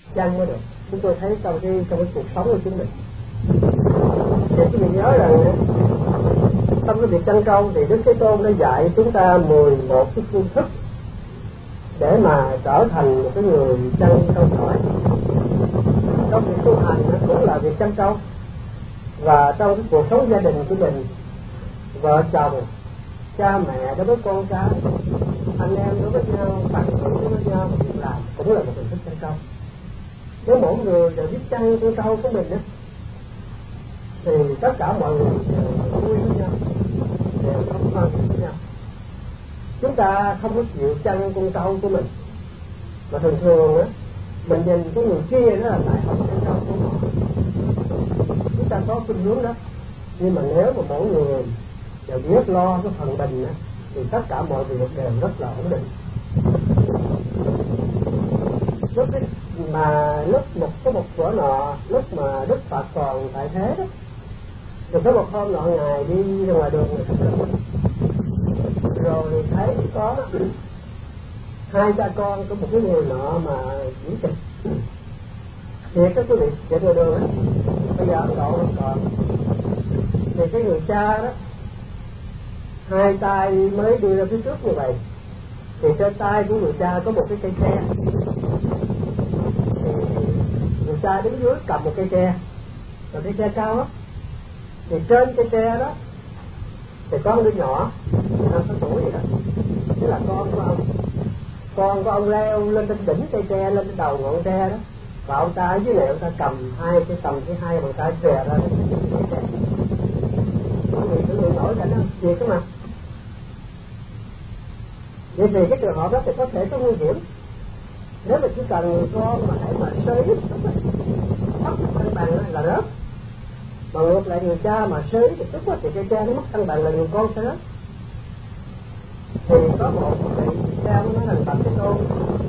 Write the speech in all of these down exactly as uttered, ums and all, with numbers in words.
chăng mới được. Chúng tôi thấy trong cái trong cái cuộc sống của chúng mình, thì quý vị nhớ rằng trong cái việc chăn trâu thì Đức Thế Tôn đã dạy chúng ta mười một cái phương thức để mà trở thành một cái người chăn trâu giỏi. Trong việc tu hành nó cũng là việc chăn trâu, và trong cái cuộc sống gia đình của mình, vợ chồng, cha mẹ đối với con cái, anh em đối với nhau, bạn bè đối với nhau, việc làm cũng là một hình thức chăn trâu. Nếu mỗi người đều biết chăn con trâu của mình đó, thì tất cả mọi người đều vui với nhau, đều không phân với nhau. Chúng ta không có chịu chăn con trâu của mình, mà thường thường á mình nhìn cái người kia đó là lại không chăn trâu của họ. Chúng ta có khuynh hướng đó, nhưng mà nếu mà mỗi người đều biết lo cái phần mình á, thì tất cả mọi việc đều rất là ổn định. Lúc ấy, mà lúc một có một bữa nọ, lúc mà Đức Phật còn tại thế đó, thì có một hôm nọ ngài đi ra ngoài đường người thắp hương, rồi thấy có hai cha con của một cái người nọ mà diễn kịch. Thiệt đó quý vị, chạy ngoài đường á, bây giờ Ấn Độ không còn. Thì cái người cha đó, hai tay mới đưa ra phía trước như vậy, thì trên tay của người cha có một cái cây tre. Thì người cha đứng dưới cầm một cây tre, và cây tre cao lắm. Thì trên cây tre đó thì có một đứa nhỏ năm sáu tuổi vậy đó, tức là con của ông. Con của ông leo lên trên đỉnh cây tre, lên trên đầu ngọn tre đó, và ông ta ở dưới này ông ta cầm hai cái cầm cái hai bàn tay xòe ra cây tre. Quý vị tưởng tượng nổi cảnh đó gì cơ mà. Vậy thì cái trường hợp đó thì có thể có nguy hiểm. Nếu mà chỉ cần người con mà hãy mà sới mất cân bằng là rớt, mà ngược lại người cha mà sới thì tức quá thì cây tre nó mất cân bằng là người con sẽ rớt. Thì có một vị cha nó nói rằng Phật Thế Tôn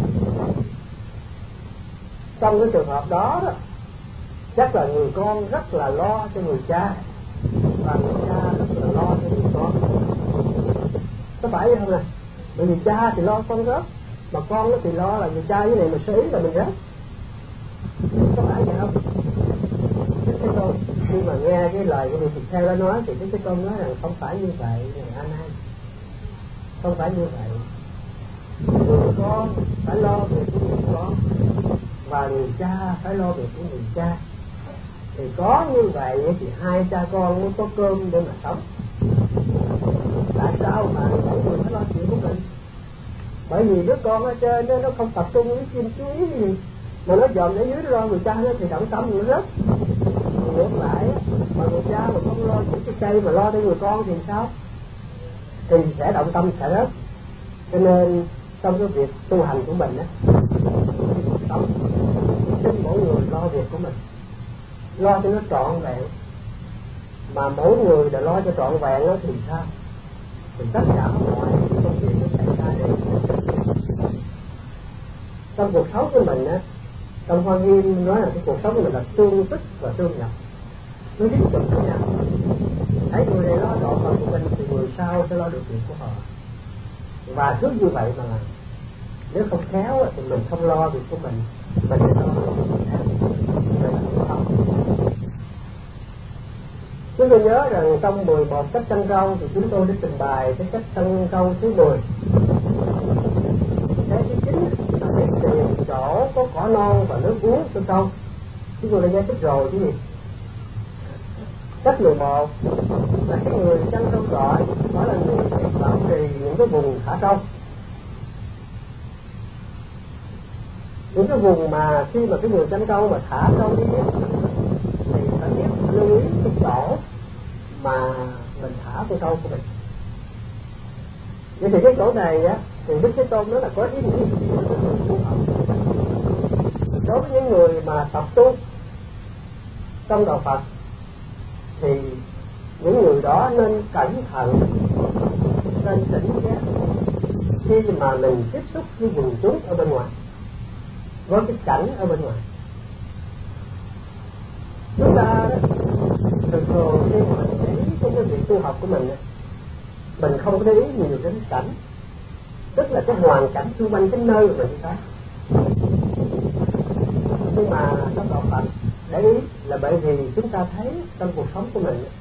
trong cái trường hợp đó đó, chắc là người con rất là lo cho người cha, và người cha rất là lo cho người con. Có phải vậy không nè? Bởi vì cha thì lo con rớt, mà con thì lo là người cha với này mà sới là mình rớt. Có phải vậy không? Đức Thế Tôn khi mà nghe cái lời của vị tỳ kheo đó nói thì Đức Thế Tôn nói rằng không phải như vậy, này A Nan, không phải như vậy. Người con phải lo việc của người con, và người cha phải lo việc của người cha. Thì có như vậy thì hai cha con mới có cơm để mà sống. Tại sao mà mỗi người phải lo chuyện của mình? Bởi vì đứa con ở trên nó nó không tập trung với chuyên chú ý gì, mà nó dòm ở dưới lo người cha nó thì động tâm nó rớt. Thì ngược lại mà người cha mà không lo những cái cây mà lo cho người con thì sao? Thì sẽ động tâm sẽ rớt. Cho nên trong cái việc tu hành của mình á, cuộc sống xin mỗi người lo việc của mình, lo cho nó trọn vẹn. Mà mỗi người đều lo cho trọn vẹn đó thì sao? Thì tất cả mọi công việc nó xảy ra đều trong cuộc sống của mình á. Trong Hoa Nghiêm nói là cái cuộc sống của mình là tương tức và tương nhập, nó dính chụm với nhau. Thấy người này lo trọn phần của mình thì người sau sẽ lo được việc của họ, và cứ như vậy mà làm. Nếu không khéo thì mình không lo việc của mình, mình sẽ lo việc của người khác. Vậy là không không. Chúng tôi nhớ rằng trong mười một cách chăn trâu thì chúng tôi đã trình bày cái cách chăn trâu thứ mười. Cái thứ chín là để tìm chỗ có cỏ non và nước uống cho trâu. Chúng tôi đã giải thích rồi chứ gì. Cách mười một là cái người chăn trâu giỏi phải là người biết bảo trì những cái vùng thả trâu. Những cái vùng mà khi mà cái người chăn trâu mà thả trâu đi thì phải biết lưu ý cái chỗ mà mình thả con trâu của mình. Vậy thì cái chỗ này á thì Đức Thế Tôn nói là có ý nghĩa đối với những người mà tập tu trong đạo Phật, thì những người đó nên cẩn thận, nên cảnh giác khi mà mình tiếp xúc với vùng chúng ở bên ngoài, với cái cảnh ở bên ngoài. Chúng ta đó thường thường khi mà mình để ý trong cái việc tu học của mình, mình không có để ý nhiều đến cảnh, tức là cái hoàn cảnh xung quanh cái nơi mà mình đi tới. Nhưng mà trong đạo Phật để ý là bởi vì chúng ta thấy trong cuộc sống của mình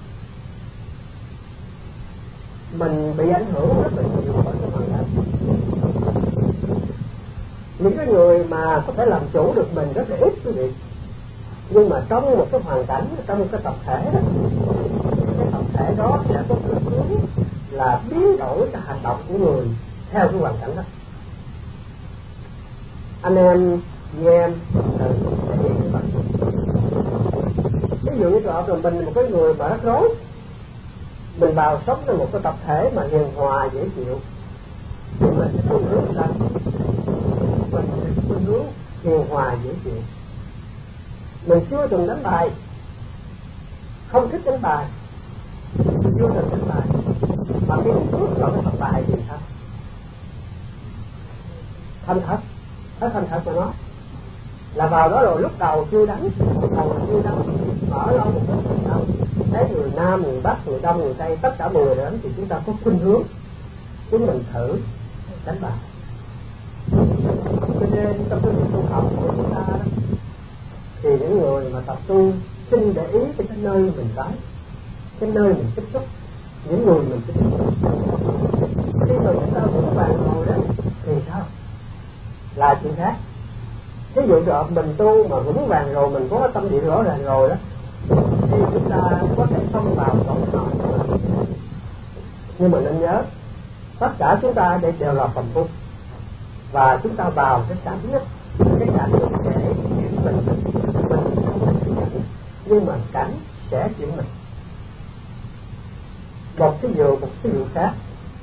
mình bị ảnh hưởng rất là nhiều bởi cái hoàn cảnh. Những cái người mà có thể làm chủ được mình rất là ít quý vị, nhưng mà trong một cái hoàn cảnh, trong một cái tập thể đó, cái tập thể đó sẽ có cái hướng là biến đổi cái hành động của người theo cái hoàn cảnh đó. Anh em chị em là để ý như vậy. Ví dụ như trường hợp là mình một cái người mà rắc rối, mình vào sống trong một cái tập thể mà hiền hòa dễ chịu, thì mình sẽ khuynh hướng sao? Mình sẽ khuynh hướng hiền hòa dễ chịu. Mình chưa từng đánh bài, không thích đánh bài, chưa từng đánh bài, mà khi mình bước vào cái tập bài thì sao? Thành thật, nói thành thật mà nói là vào đó rồi lúc đầu chưa đánh, đầu là chưa đánh, ở lâu một lúc đâu, thấy người Nam, người Bắc, người Đông, người Tây, tất cả mọi người đến thì chúng ta có khuynh hướng chúng mình thử đánh bài. Cho nên trong cái việc tu học của chúng ta đó, thì những người mà tập tu xin để ý cái nơi mình tới, cái nơi mình tiếp xúc, những người mình tiếp xúc. Khi mà chúng ta vững vàng rồi đó thì sao? Là chuyện khác. Ví dụ cho mình tu mà vững vàng rồi, mình có tâm địa rõ ràng rồi đó, thì chúng ta có thể không vào cõi nội. Nhưng mà nên nhớ, tất cả chúng ta đây đều là phàm phu, và chúng ta vào cái cảnh nhất, cái cảnh nhất để chuyển mình, mình không thể chuyển mình, nhưng mà cảnh sẽ chuyển mình. Một cái dụ, một cái dụ khác.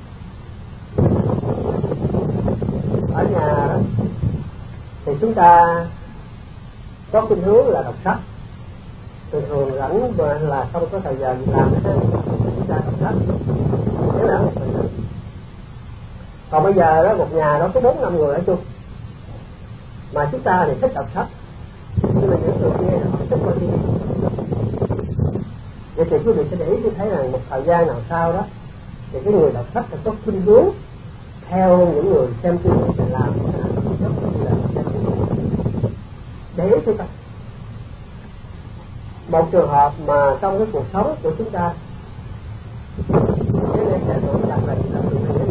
Ở nhà đó, thì chúng ta có khuynh hướng là đọc sách. Thường thường rảnh là không có thời giờ gì làm hết, chúng ta đọc sách. Nếu là một mình. Còn bây giờ đó, một nhà đó có bốn năm người ở chung, mà chúng ta thì thích đọc sách, nhưng mà những người kia họ thích coi ti vi. Vậy thì quý vị sẽ để ý, tôi thấy rằng một thời gian nào sau đó thì cái người đọc sách sẽ có khuynh hướng theo những người xem ti vi để làm cái hành động giống như là xem ti vi. Để ý chúng ta một trường hợp mà trong cái cuộc sống của chúng ta, cái này sẽ nổi bật là chúng ta tự nhiên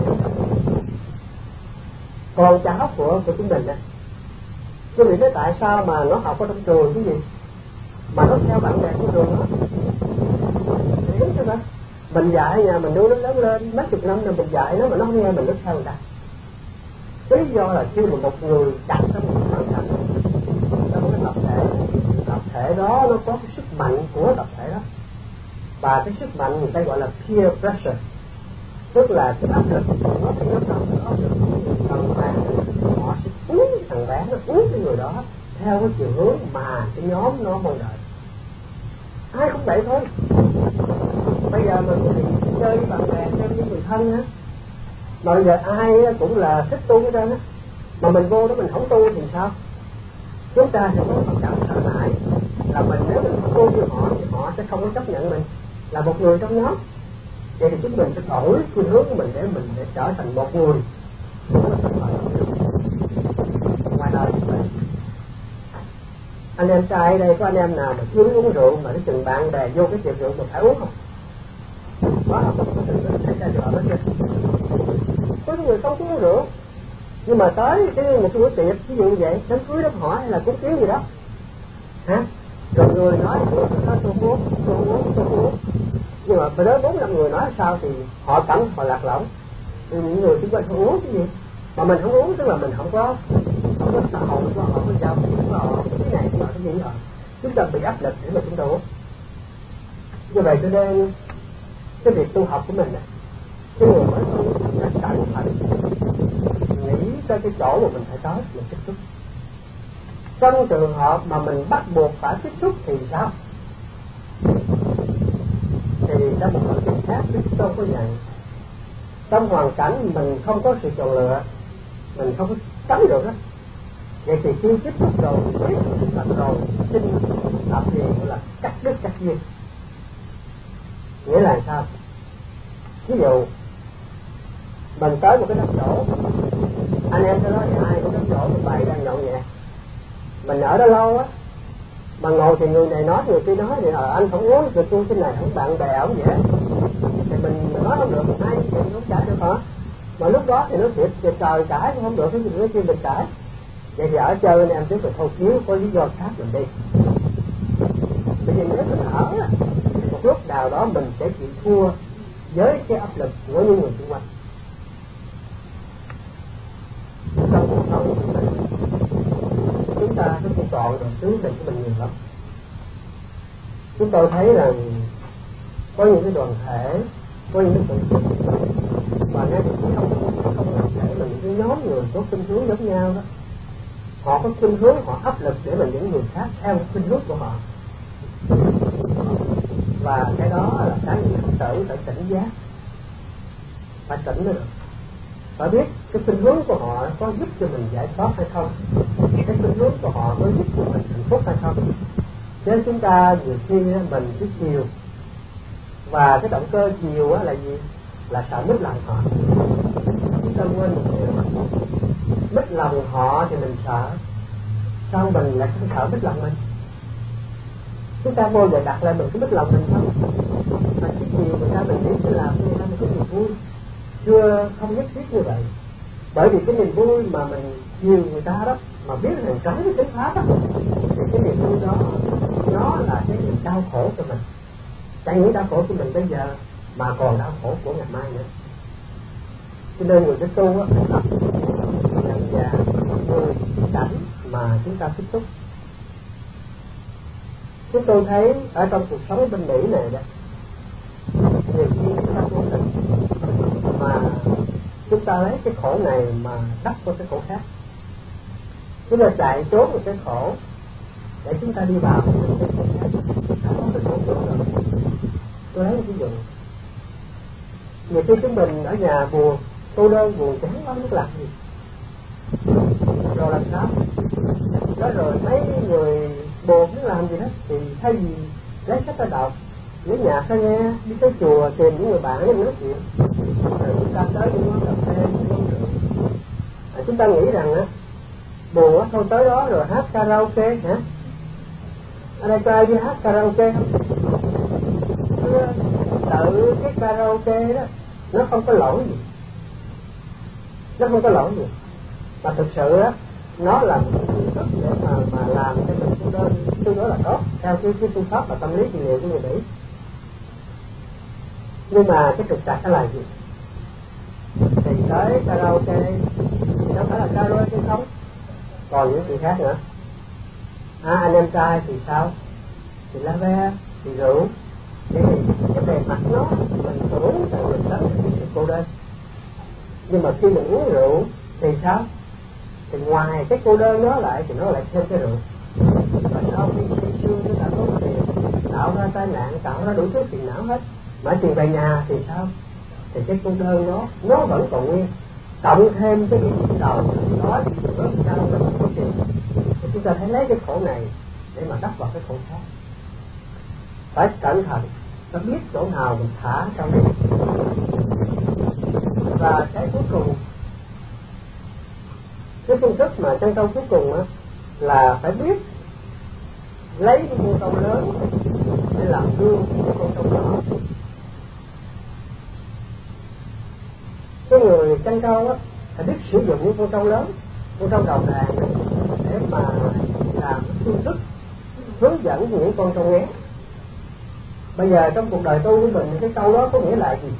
con cháu của của chúng mình đó. Quý vị nói tại sao mà nó học ở trong trường cái gì mà nó theo bạn bè của trường đó? Đúng chứ mà mình dạy nhà mình nuôi nó lớn lên mấy chục năm rồi mình dạy nó mà nó không nghe mình, nó theo người ta. Lý do là khi mà một người đặt trong một hoàn cảnh, trong một cái tập thể, tập thể đó nó có cái sức mạnh của tập thể đó, và cái sức mạnh người ta gọi là peer pressure, tức là cái áp lực nó phải nó không được áp lực thằng bạn, họ sẽ cuốn thằng bé, nó cuốn cái người đó theo cái chiều hướng mà cái nhóm nó mong đợi. Ai cũng vậy thôi. Bây giờ mà quý vị chơi với bạn bè, chơi với người thân á, mà bây giờ ai cũng là thích tu hết trơn á, mà mình vô đó mình không tu thì sao? Chúng ta sẽ có một cảm sợ hãi là mình nếu mình không tu với họ thì họ sẽ không có chấp nhận mình là một người trong nhóm. Vậy thì chúng mình sẽ đổi khuynh hướng của mình để mình để trở thành một người cũng là thành ngoài đời như vậy. Anh em trai ở đây có anh em nào mà chưa uống rượu mà cái chừng bạn bè vô cái tiệc rượu mà phải uống không? Có không? Có từng thấy ra được hết chưa? Có người không uống rượu, nhưng mà tới cái một cái bữa tiệc ví dụ như vậy, đám cưới đám hỏi hay là cúng kiến gì đó, hả? Rồi người nói tôi không uống, tôi không uống, tôi không uống. Nhưng mà tới bốn năm người nói sao thì họ cảm họ lạc lõng. Những người xung quanh không uống cái gì, mà mình không uống tức là mình không có không có xã hội của họ, không có giao tiếp của họ, cái này của họ cái gì họ, chúng ta bị áp lực để mà chúng ta uống. Như vậy cho nên cái việc tu học của mình này, cái người mới tu phải cẩn thận nghĩ tới cái chỗ mà mình phải tới mình tiếp xúc. Trong trường hợp mà mình bắt buộc phải tiếp xúc thì sao? Thì trong một hoàn cảnh khác chúng tôi có dạy, trong hoàn cảnh mình không có sự chọn lựa, mình không có tránh được đó. Vậy thì khi tiếp xúc rồi, biết là rồi xin tập gì gọi là cắt đứt cắt duyên. Nghĩa là sao? Ví dụ mình tới một cái đám giỗ, anh em tới đó thì ai cũng đám giỗ, tụi bày đang nhậu nhẹt, mình ở đó lâu á, Mà ngồi thì người này nói, người kia nói thì ờ, anh không uống, người tôi cái này không bạn bè không vậy. Thì mình nói không được, hai thì không cãi được hả? Mà lúc đó thì nó thiệt, thì trời cãi cũng không được, cái gì nữa kia mình cãi. Vậy thì ở chơi anh em tiếp tục thôi, nếu có lý do khác mình đi. Bởi vì nếu mình ở một lúc nào đó mình sẽ chịu thua với cái áp lực của những người xung quanh. Trong cuộc sống của mình, chúng ta có thể chọn được thứ mình của mình nhiều lắm. Chúng tôi thấy là có những cái đoàn thể, có những cái tổ chức và ngay cả không không đoàn thể mà những cái nhóm người có khuynh hướng giống nhau đó, họ có khuynh hướng, họ áp lực để mà những người khác theo khuynh hướng của họ. Và cái đó là cái người Phật tử phải cảnh giác, phải tỉnh được, phải biết cái khuynh hướng của họ có giúp cho mình giải thoát hay không, cái khuynh hướng của họ có giúp cho mình hạnh phúc hay không. Chứ chúng ta nhiều khi mình cứ chiều, và cái động cơ chiều là gì? Là sợ mất lòng họ. Chúng ta quên một điều, mất lòng họ thì mình sợ, sao mình lại không sợ mất lòng mình? Chúng ta vô giờ đặt lại mình có mất lòng mình không? Mà cái chiều người ta mình biết sẽ làm cho người ta một cái niềm vui, chưa không nhất thiết như vậy. Bởi vì cái niềm vui mà mình chiều người ta đó, mà biết rằng trái với chánh pháp đó, thì cái niềm vui đó nó là cái niềm đau khổ cho mình. Chẳng những đau khổ của mình bây giờ mà còn đau khổ của ngày mai nữa. Cho nên người cái tu á, phải tập nhận ra người cảnh mà chúng ta tiếp xúc. Chúng tôi thấy ở trong cuộc sống bên Mỹ này đó, nhiều khi chúng ta vô tình mà chúng ta lấy cái khổ này mà đắp vào cái khổ khác. Chúng ta chạy trốn một cái khổ để chúng ta đi vào một cái khổ khác. Đó có cái khổ nữa rồi. Tôi lấy một ví dụ. Nhiều khi chúng mình ở nhà buồn, cô đơn buồn chán quá, biết làm gì? Rồi làm sao? Đó rồi mấy người buồn biết làm gì hết, thì thay vì lấy sách ra đọc, lấy nhạc ra nghe, đi tới chùa tìm những người bạn để nói chuyện, rồi chúng ta tới những quán cà phê, những quán rượu. À, chúng ta nghĩ rằng á, buồn á thôi tới đó rồi hát karaoke hả? Ở đây có ai đi hát karaoke không? Tự cái karaoke đó nó không có lỗi gì, nó không có lỗi gì, mà thực sự á nó là một phương thức để mà mà làm cho mình cô đơn tương đối là tốt theo cái cái phương pháp và tâm lý trị liệu của người Mỹ. Nhưng mà cái thực tại nó là gì? Thì tới karaoke thì đâu phải là karaoke không, còn những chuyện khác nữa. À, anh em trai thì sao? Thì la ve, thì rượu, thì cái bề mặt nó mình uống thì mình tránh cái sự cô đơn. Nhưng mà khi mình uống rượu thì sao? Thì ngoài cái cô đơn đó lại thì nó lại thêm cái rượu. Và sau khi say sưa chúng ta tốn tiền, tạo ra tai nạn, tạo ra đủ thứ phiền não hết. Mà tiền về nhà thì sao? Thì cái cô đơn đó nó vẫn còn nguyên. Cộng thêm cái điểm đầu đó thì nó sao nó không có tiền. Thì chúng ta thấy lấy cái khổ này để mà đắp vào cái khổ khác. Phải cẩn thận, phải biết chỗ nào mình thả trong đây. Và cái cuối cùng, cái phương thức mà chân câu cuối cùng á, là phải biết lấy cái con trâu lớn để làm gương của con trâu nhỏ. Cái người chăn trâu á phải biết sử dụng những con trâu lớn, con trâu đầu đàn để mà làm phương thức hướng dẫn những con trâu ngén. Bây giờ trong cuộc đời tu của mình, cái câu đó có nghĩa là gì?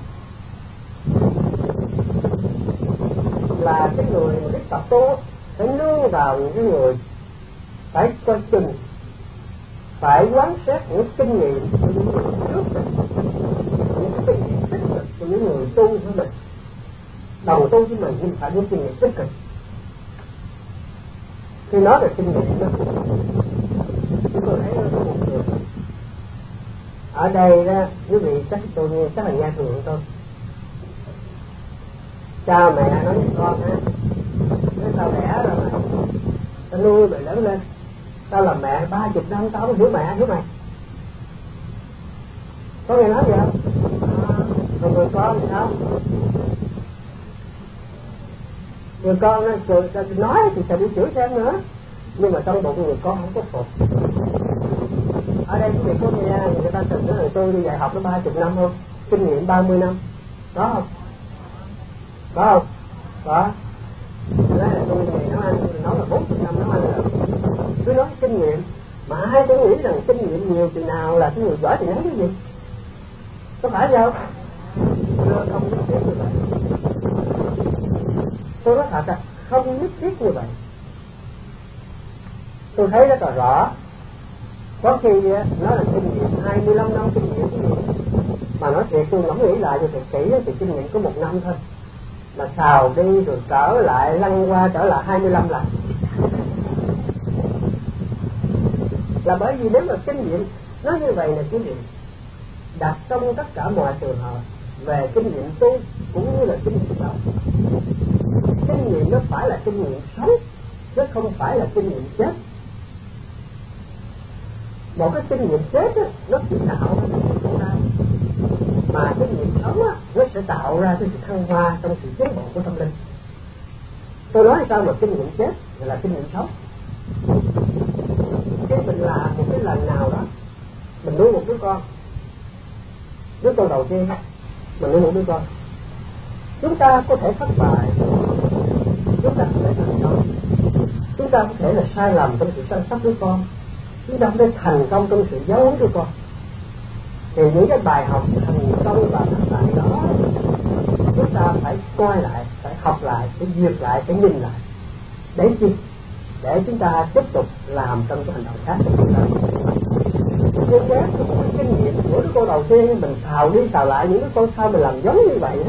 Là cái người mà biết tập tu phải nương vào những cái người, phải coi chừng, phải quán xét những kinh nghiệm của những người trước mình, những cái kinh nghiệm tích cực của những người tu với mình, đồng tu với mình, nhưng phải những kinh nghiệm tích cực. Khi nói về kinh nghiệm đó, chúng tôi thấy nó có một người ở đây đó, quý vị chắc tôi nghe chắc là nghe thường tôi. Cha mẹ nói với con á, nói tao đẻ rồi mà, tao nuôi mày lớn lên, tao làm mẹ ba chục năm tao mới hiểu mẹ hiểu mày. Có nghe nói vậy không? À, rồi người con thì sao? Người con nó nói thì sẽ bị chửi thêm nữa. nhưng mà trong bụng người con không có phục. Ở đây quý vị có nghe người ta từng nói là tôi đi dạy học nó ba chục năm không, kinh nghiệm ba mươi năm, có không? Có không? Có. Nói là tôi nghề nấu ăn, tôi nói là bốn mươi năm nấu ăn rồi. Cứ nói kinh nghiệm, mà ai cũng nghĩ rằng kinh nghiệm nhiều chừng nào là cái người giỏi thì nói cái gì? Có phải đâu? Tôi không nhất thiết như vậy. Tôi nói thật là không nhất thiết như vậy. Tôi thấy rất là rõ. Có khi nó là kinh nghiệm hai mươi lăm năm kinh nghiệm cái gì mà nói thiệt tôi ngẫm nghĩ lại cho thật kỹ thì kinh nghiệm có một năm thôi, mà xào đi rồi trở lại lăn qua trở lại hai mươi lăm lần. Là bởi vì nếu mà kinh nghiệm nói như vậy là quý vị đặt trong tất cả mọi trường hợp về kinh nghiệm tu cũng như là kinh nghiệm sống. Kinh nghiệm nó phải là kinh nghiệm sống, chứ không phải là kinh nghiệm chết. Một cái kinh nghiệm chết á, nó chỉ tạo ra cái sự khổ đau, mà kinh nghiệm sống á, nó sẽ tạo ra cái sự thăng hoa trong sự tiến bộ của tâm linh. Tôi nói sao mà kinh nghiệm chết là kinh nghiệm sống. Khi mình làm một cái lần nào đó, mình nuôi một đứa con, đứa con đầu tiên mình nuôi một đứa con, chúng ta có thể thất bại, chúng ta có thể thành công, chúng ta có thể là sai lầm trong sự chăm sóc đứa con, chúng ta có thể thành công trong sự giáo huấn đứa con. Thì những cái bài học thành công và thất bại đó chúng ta phải coi lại, phải học lại, phải duyệt lại, phải nhìn lại. Để chi? Để chúng ta tiếp tục làm trong cái hành động khác của chúng ta. Như thế một cái kinh nghiệm của đứa con đầu tiên mình xào đi xào lại những đứa con sau mình làm giống như vậy đó,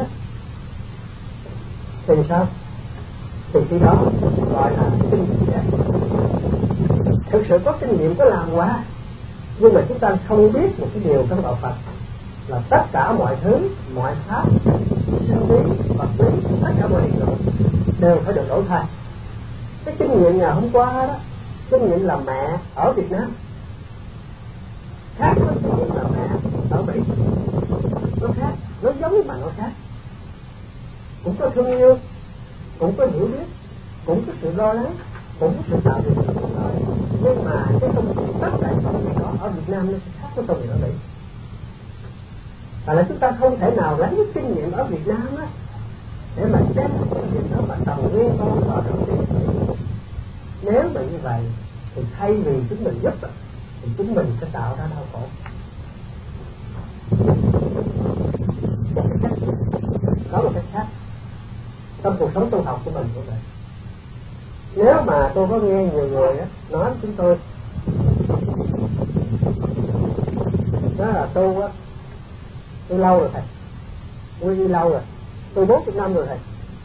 thì sao? Thì khi đó gọi là kinh nghiệm chết. Thực sự có kinh nghiệm có làm qua, nhưng mà chúng ta không biết một cái điều trong đạo Phật là tất cả mọi thứ, mọi pháp, sinh lý, vật lý, tất cả mọi hiện tượng đều phải được đổi thay. Cái kinh nghiệm ngày hôm qua đó, kinh nghiệm làm mẹ ở Việt Nam khác với kinh nghiệm làm mẹ ở Mỹ. Nó khác, nó giống mà nó khác. Cũng có thương yêu, cũng có hiểu biết, cũng có sự lo lắng, cũng có sự tạo điều kiện thuận lợi. Nhưng mà cái công việc tất cả những công việc đó ở Việt Nam nó sẽ khác với công việc ở Mỹ. Và là chúng ta không thể nào lấy cái kinh nghiệm ở Việt Nam á để mà đem kinh nghiệm đó mà đồng nguyên con vào trong kinh nghiệm. Nếu mà như vậy thì thay vì chúng mình giúp thì chúng mình sẽ tạo ra đau khổ. Một cái cách đó là cách khác. Trong cuộc sống tu học của mình cũng vậy. Nếu mà tôi có nghe nhiều người á nói với chúng tôi đó là tu á, tôi lâu rồi thầy, tôi đi lâu rồi, tôi bốn mươi năm rồi thầy.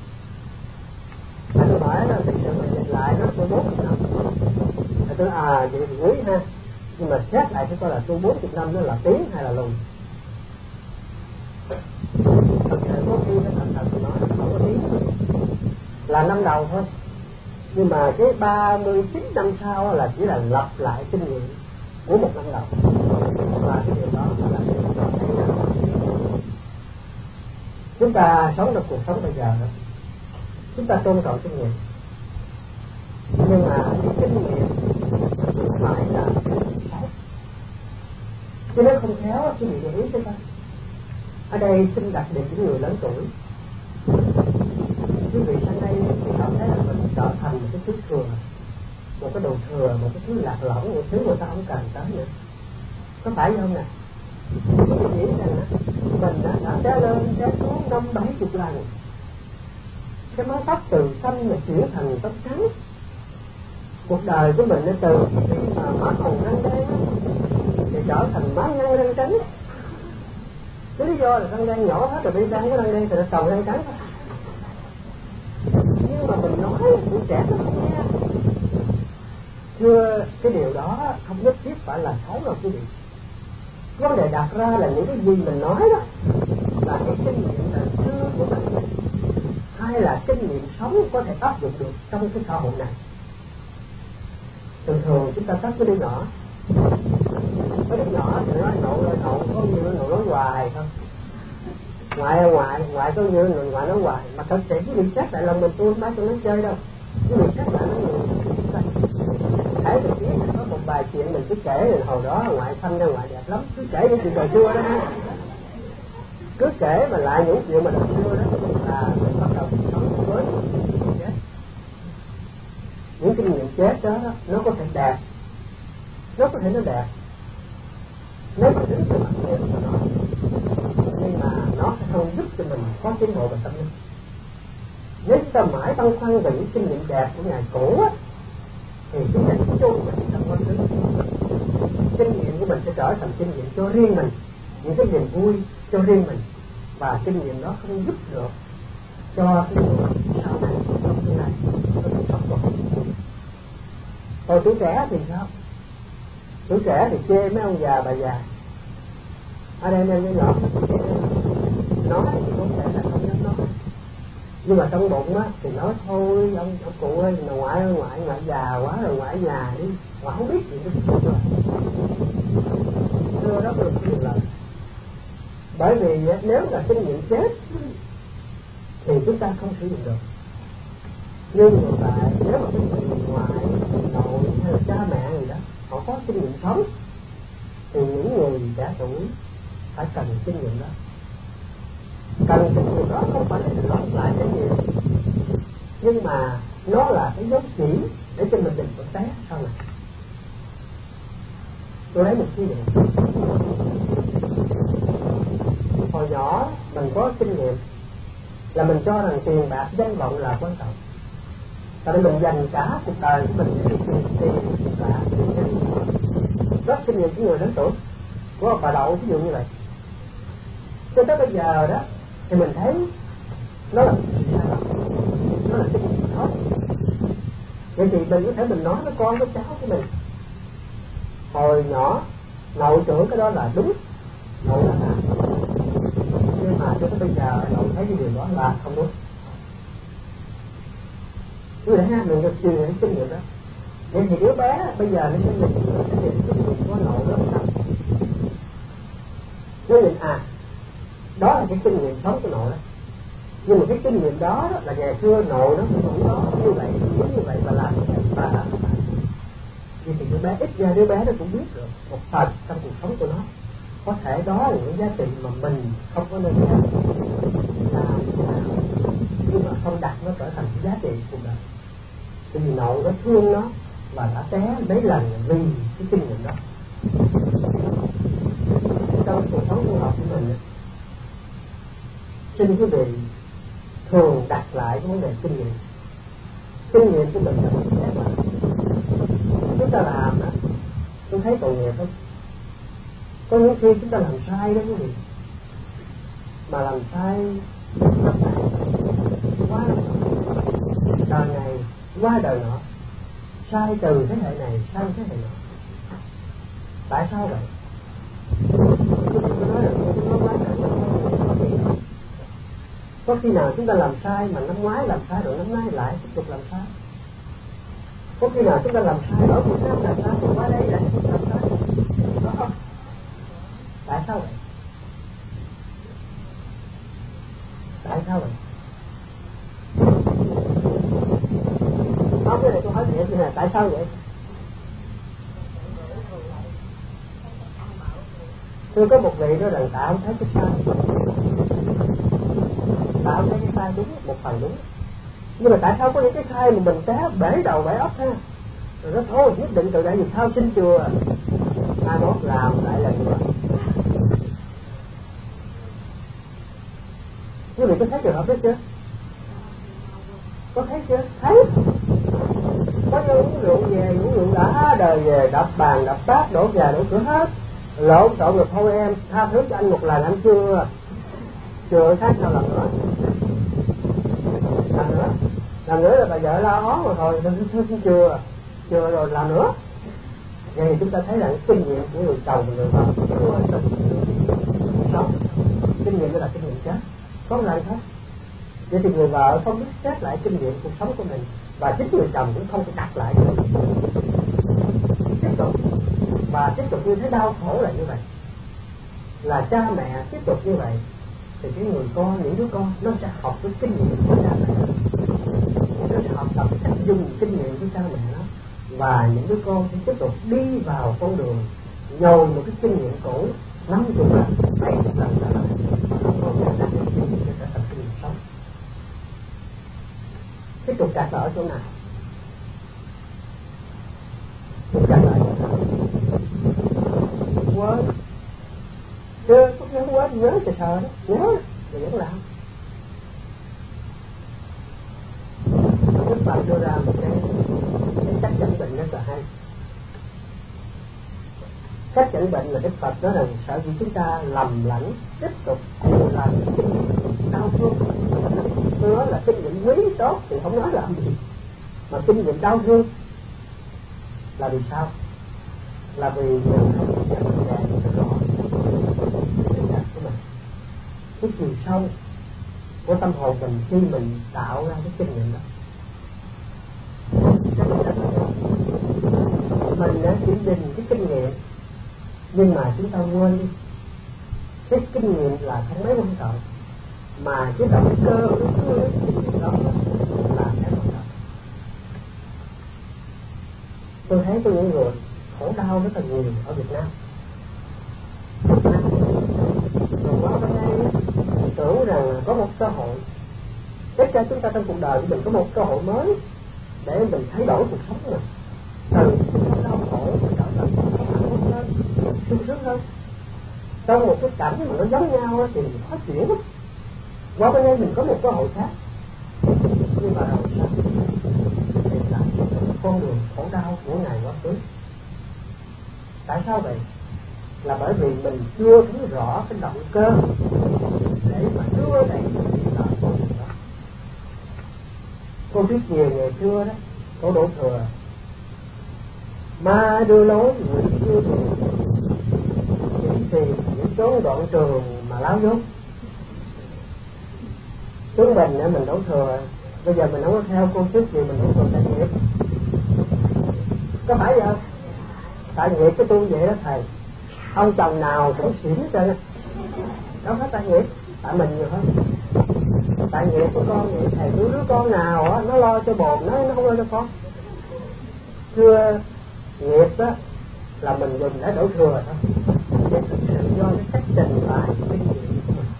Tôi hỏi là thực sự mình nhìn lại đó tôi bốn mươi năm. Thì tôi à vậy thì quý ha, nhưng mà xét lại tôi coi là tôi bốn mươi năm đó là tiến hay là lùn. Thật sự có khi nó thật thật tôi nói không có tiến, là năm đầu thôi. Nhưng mà cái ba mươi chín năm sau là chỉ là lặp lại kinh nghiệm của một năm đầu. Và cái điều đó là điều cho thấy là chúng ta sống trong cuộc sống bây giờ đó, chúng ta tôn trọng kinh nghiệm, nhưng mà cái kinh nghiệm phải là sống. Chứ nếu không khéo quý vị để ý cho ta. Ở đây xin đặc biệt những người lớn tuổi, quý vị sang đây thì cảm thấy là mình trở thành một cái thứ thừa, một cái đồ thừa, một cái thứ lạc lõng, một thứ người ta không cần tới nữa. Có phải không nè? Quý vị nghĩ rằng mình đã, đã té lên, té xuống năm bảy chục lần. Cái mái tóc từ xanh mà chuyển thành tóc trắng. Cuộc đời của mình nó từ khi mà má hồng răng đen thì trở thành má nhăn răng trắng. Cái lý do là răng đen nhỏ hết rồi, đi răng cái răng đen thì nó trồng răng trắng thôi. Nhưng mà mình nói tụi trẻ nó không nghe. Thưa, cái điều đó không nhất thiết phải là xấu đâu quý vị. Vấn đề đặt ra là những cái gì mình nói đó là cái kinh nghiệm đời xưa của mình, hay là kinh nghiệm sống có thể áp dụng được trong cái xã hội này. Thường thường chúng ta tắt cái đứa nhỏ, cái đứa nhỏ thì nói nậu ơi nậu, có nhiều nó nói hoài không, ngoại ơi ngoại, ngoại có nhiều người ngoại nói hoài, mà thật sự quý vị chắc lại lòng mình tôi không nói cho nó chơi đâu, quý vị chắc lại nó người chuyện mình cứ kể rồi hồi đó ngoại xanh ra ngoại đẹp lắm, cứ kể những chuyện đời xưa đó, cứ kể mà lại những chuyện mà đời xưa đó là mình bắt đầu sống với chết. Những kinh nghiệm chết đó nó có thể đẹp, nó có thể nó đẹp nếu mà đứng về mặt đẹp của nó, nhưng mà nó sẽ không giúp cho mình có tiến bộ về tâm linh. Nếu chúng ta mãi băn khoăn về những kinh nghiệm đẹp của ngày cũ á, thì chúng ta sẽ chôn mình trong quá khứ. Kinh nghiệm của mình sẽ trở thành kinh nghiệm cho riêng mình, những cái niềm vui cho riêng mình, và kinh nghiệm đó không giúp được cho cái người sau này trong tương lai có thể sống tốt. Còn tuổi trẻ thì sao? Tuổi trẻ thì chê mấy ông già bà già. Ở đây em nhỏ nhỏ nói thì có thể là không dám nói, nhưng mà trong bụng á thì nói thôi ông ông cụ ơi, mà ngoại ngoại ngoại già quá rồi, ngoại già đi, ngoại không biết gì cái chuyện rồi. Thưa đó là nhiều lần. Bởi vì nếu là kinh nghiệm chết thì chúng ta không sử dụng được. Nhưng ngược lại, nếu mà cái người ngoại, nội hay là cha mẹ gì đó họ có kinh nghiệm sống, thì những người trẻ tuổi phải cần kinh nghiệm đó. Cần kinh nghiệm đó không phải là nói lại cái gì, nhưng mà nó là cái dấu chỉ để cho mình đừng có té sau này. Tôi lấy một ví dụ. Hồi nhỏ mình có kinh nghiệm là mình cho rằng tiền bạc danh vọng là quan trọng, tại vì mình dành cả cuộc đời của mình để tiền tiền bạc tiền. Rất kinh nghiệm của người lớn tuổi, của ông bà Đậu ví dụ như vậy. Cho tới bây giờ đó thì mình thấy nó là gì sai lầm, nó là kinh nghiệm đó. Vậy thì mình có thể mình nói với con với cháu của mình, hồi nhỏ nội trưởng cái đó là đúng, nội là làm, nhưng mà cho tới bây giờ nội thấy cái điều đó là không đúng. Cứ để ha, mình được truyền những kinh nghiệm đó. Vậy thì đứa bé bây giờ nó sẽ nhìn cái kinh nghiệm của nội đó là nó nhìn à, đó là cái kinh nghiệm sống của nội đó. Nhưng mà cái kinh nghiệm đó là ngày xưa nội nó cũng đó như vậy, giống như vậy và làm như vậy và làm như vậy. Vì thì đứa bé ít ra đứa bé nó cũng biết được một phần trong cuộc sống của nó. Có thể đó là những giá trị mà mình không có nên làm làm thế nào, nhưng mà không đặt nó trở thành giá trị của đời. Vì nội nó thương nó và đã té mấy lần vì cái kinh nghiệm đó. Trong cuộc sống tu học của mình, xin quý vị thường đặt lại cái vấn đề kinh nghiệm. Kinh nghiệm của mình là một cái mà chúng ta làm đó, tôi thấy tội nghiệp không? Có những khi chúng ta làm sai đó quý vị, mà làm sai rất là quá đời này qua đời nọ, sai từ thế hệ này sang thế hệ nọ. Tại sao vậy? Có khi nào chúng ta làm sai mà năm ngoái làm sai rồi năm nay lại tiếp tục làm sai? Có khi nào chúng ta làm sai ở Việt Nam làm sai rồi qua đây lại tiếp tục làm sai? Có không? Tại sao vậy? Tại sao vậy? Không, cái này tôi hỏi thiệt là tại sao vậy? Tôi có một vị đó rằng tạo thấy cái sai, tạo thấy cái sai đúng, một phần đúng, nhưng mà tại sao có những cái sai mà mình té bể đầu bể óc ha? Rồi nó thôi nhất định từ đây vì sao xin chùa mai mốt làm lại là như vậy. Quý vị có thấy trường hợp đó chưa? Có thấy chưa? Thấy. Có những uống rượu về, uống rượu đã đời về, đập bàn, đập bát, đổ nhà, đổ cửa hết. Lộn xộn được thôi em, tha thứ cho anh một lần anh chưa, chưa khác sao làm nữa. Làm nữa. Làm nữa là bà vợ la ó rồi thôi, chưa, chưa rồi làm nữa. Vậy thì chúng ta thấy là cái kinh nghiệm của người chồng và người vợ sống. Kinh nghiệm đó là kinh nghiệm chết, có một lần hết. Vậy thì người vợ không biết xét lại kinh nghiệm cuộc sống của mình, và chính người chồng cũng không có đặt lại tiếp tục và tiếp tục như thế, đau khổ là như vậy. Là cha mẹ tiếp tục như vậy thì cái người con, những đứa con nó sẽ học cái kinh nghiệm của cha mẹ, nó sẽ học tập cách dùng kinh nghiệm của cha mẹ nó, và những đứa con sẽ tiếp tục đi vào con đường nhồi một cái kinh nghiệm cũ năm chục lần bảy chục lần trở lại, không có khả năng để kinh nghiệm trở thành kinh nghiệm sống. Cái trục trặc là ở chỗ nào? Trục trặc là ở chỗ nào? Quên, chưa có nhớ quên, nhớ từ thờ đó, nhớ thì vẫn làm. Đức Phật đưa ra một cái, cái cách chẩn bệnh rất là hay. Cách chẩn bệnh là Đức Phật nói rằng sở dĩ chúng ta lầm lẫn tiếp tục nhiều lần kinh nghiệm đau thương. Tôi là kinh nghiệm quý tốt thì không nói làm gì, mà kinh nghiệm đau thương là vì sao? Là vì mình không nhận dạng rõ của mình, cái chiều sâu của tâm hồn mình khi mình tạo ra cái kinh nghiệm đó. Mình đã chỉ định cái kinh nghiệm, nhưng mà chúng ta quên đi cái kinh nghiệm là không mấy quan trọng, mà cái động cơ của cái kinh nghiệm đó là cái quan trọng. Tôi thấy có những người khổ đau rất là nhiều ở Việt Nam. Rồi qua bên đây tưởng rằng có một cơ hội, tất cả chúng ta trong cuộc đời của mình có một cơ hội mới để mình thay đổi cuộc sống mình, từ cuộc đau khổ trở thành cuộc sống hạnh phúc hơn, sung sướng hơn. Trong một cái cảnh mà nó giống nhau thì khó chuyển lắm. Qua bên đây mình có một cơ hội khác, nhưng mà rồi sao? Thì là con đường khổ đau của ngày quá khứ. Tại sao vậy? Là bởi vì mình chưa thấy rõ cái động cơ để mà đưa đẩy mình đi vào con đường đó. Cô Tuyết Diều ngày xưa đó, cô Đỗ Thừa, ma đưa lối quỷ đưa đường, chỉ tìm những chốn đoạn trường mà láo dốt. Chúng mình nữa mình Đỗ Thừa, bây giờ mình không có theo cô Tuyết Diều, mình Đỗ Thừa tại nghiệp. Có phải vậy không? Tại nghiệp cái tu vậy đó thầy. Ông chồng nào cũng xỉn hết trơn, đâu phải tại nghiệp, tại mình nhiều hơn. Tại nghiệp của con vậy, thầy cứ đứa con nào á nó lo cho bồn nó, nó không lo cho con. Thưa nghiệp đó là mình dùng để Đổ Thừa thôi, để thực sự do cái cách trình bày kinh nghiệm của mình.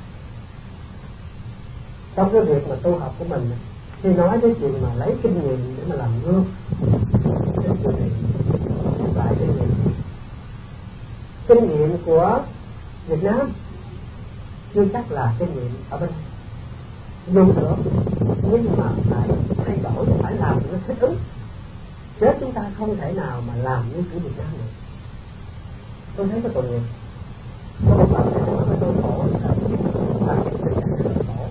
Trong cái việc mà tu học của mình, khi nói cái chuyện mà lấy kinh nghiệm để mà làm gương, cái chuyện này trình bày kinh nghiệm kinh nghiệm của Việt Nam chưa chắc là kinh nghiệm ở bên dùng được, nhưng mà phải thay đổi, phải làm cho nó thích ứng. Chứ chúng ta không thể nào mà làm như kiểu Việt Nam này. Tôi thấy cái tội nghiệp. Có một lần tôi nói với tôi khổ là cái tình trạng rất khổ.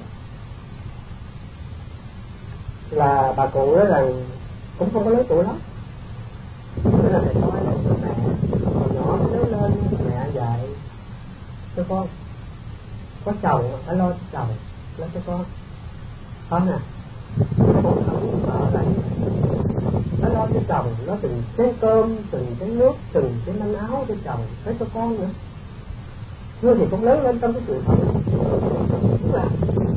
Là bà cụ đó rằng cũng không có lớn tuổi lắm. Thế là thầy nói lại với mẹ, hồi nhỏ lớn lên mẹ dạy cho con, có chồng phải lo cho chồng, lo cho con. Con à, một thằng ở lại phải lo cho chồng, lo từng chén cơm, từng chén nước, từng cái manh áo cho chồng, phải cho con nữa. Thưa thì con lớn lên trong cái chuyện đó, đúng là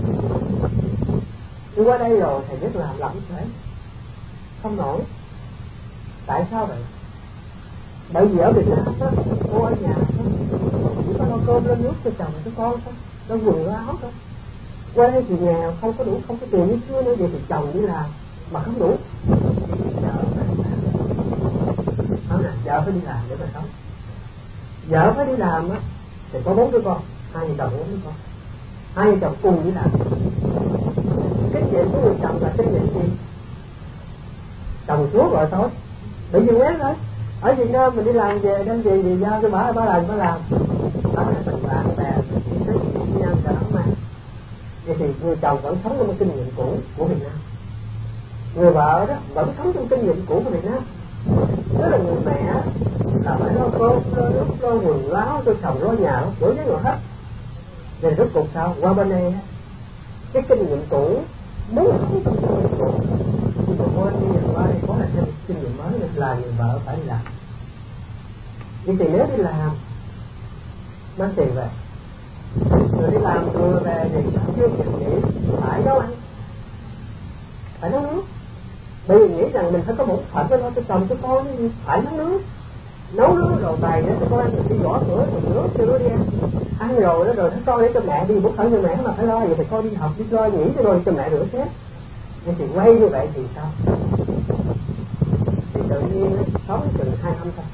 đi qua đây rồi thầy biết làm làm thế không nổi. Tại sao vậy? Bởi vì ở Việt Nam đó, cô ở nhà đó, chỉ có lo cơm lo nước cho chồng cho con thôi, lo quần lo áo thôi. Qua đây thì nghèo, không có đủ, không có tiền như xưa nữa, vậy thì chồng đi làm mà không đủ, vợ phải đi làm. Đó là vợ phải đi làm để mà sống. Vợ phải đi làm á thì có bốn đứa con, hai vợ chồng bốn đứa con, hai vợ chồng cùng đi làm. Kinh nghiệm của người chồng là kinh nghiệm gì? Chồng xuống rồi thôi, bị gì quét thôi. Ở Việt Nam mình đi làm về đem gì thì giao cho bà, bà làm bà làm, bà là mình bạn bè cái nhân cả mà. Vậy thì người chồng vẫn sống trong kinh nghiệm cũ của Việt Nam, người vợ đó vẫn sống trong kinh nghiệm cũ của Việt Nam. Tức là người mẹ là phải lo cơm, lo nước, lo quần lo áo cho chồng, lo nhà, lo cửa với người hết. Rồi rốt cuộc sao? Qua bên đây cái kinh nghiệm cũ muốn sống trong kinh nghiệm cũ, nhưng mà quên đi là qua đây có là thêm kinh nghiệm mới là người vợ phải đi làm. Vậy thì nếu đi làm mang tiền về, rồi đi làm vừa về thì chưa kịp nghỉ, phải nấu ăn, phải nấu nước, Bởi vì nghĩ rằng mình phải có bổn phận cho nó, cho chồng cho con phải nấu nước, nấu nước rồi bày để cho con ăn, đi gõ cửa rồi nước cho nó đi ăn, ăn rồi đó rồi thấy con để cho mẹ đi bổn phận cho mẹ mà phải lo, vậy thì con đi học đi lo nghỉ cho rồi cho mẹ rửa chén. Vậy thì quay như vậy thì sao? Thì tự nhiên sống chừng hai năm thôi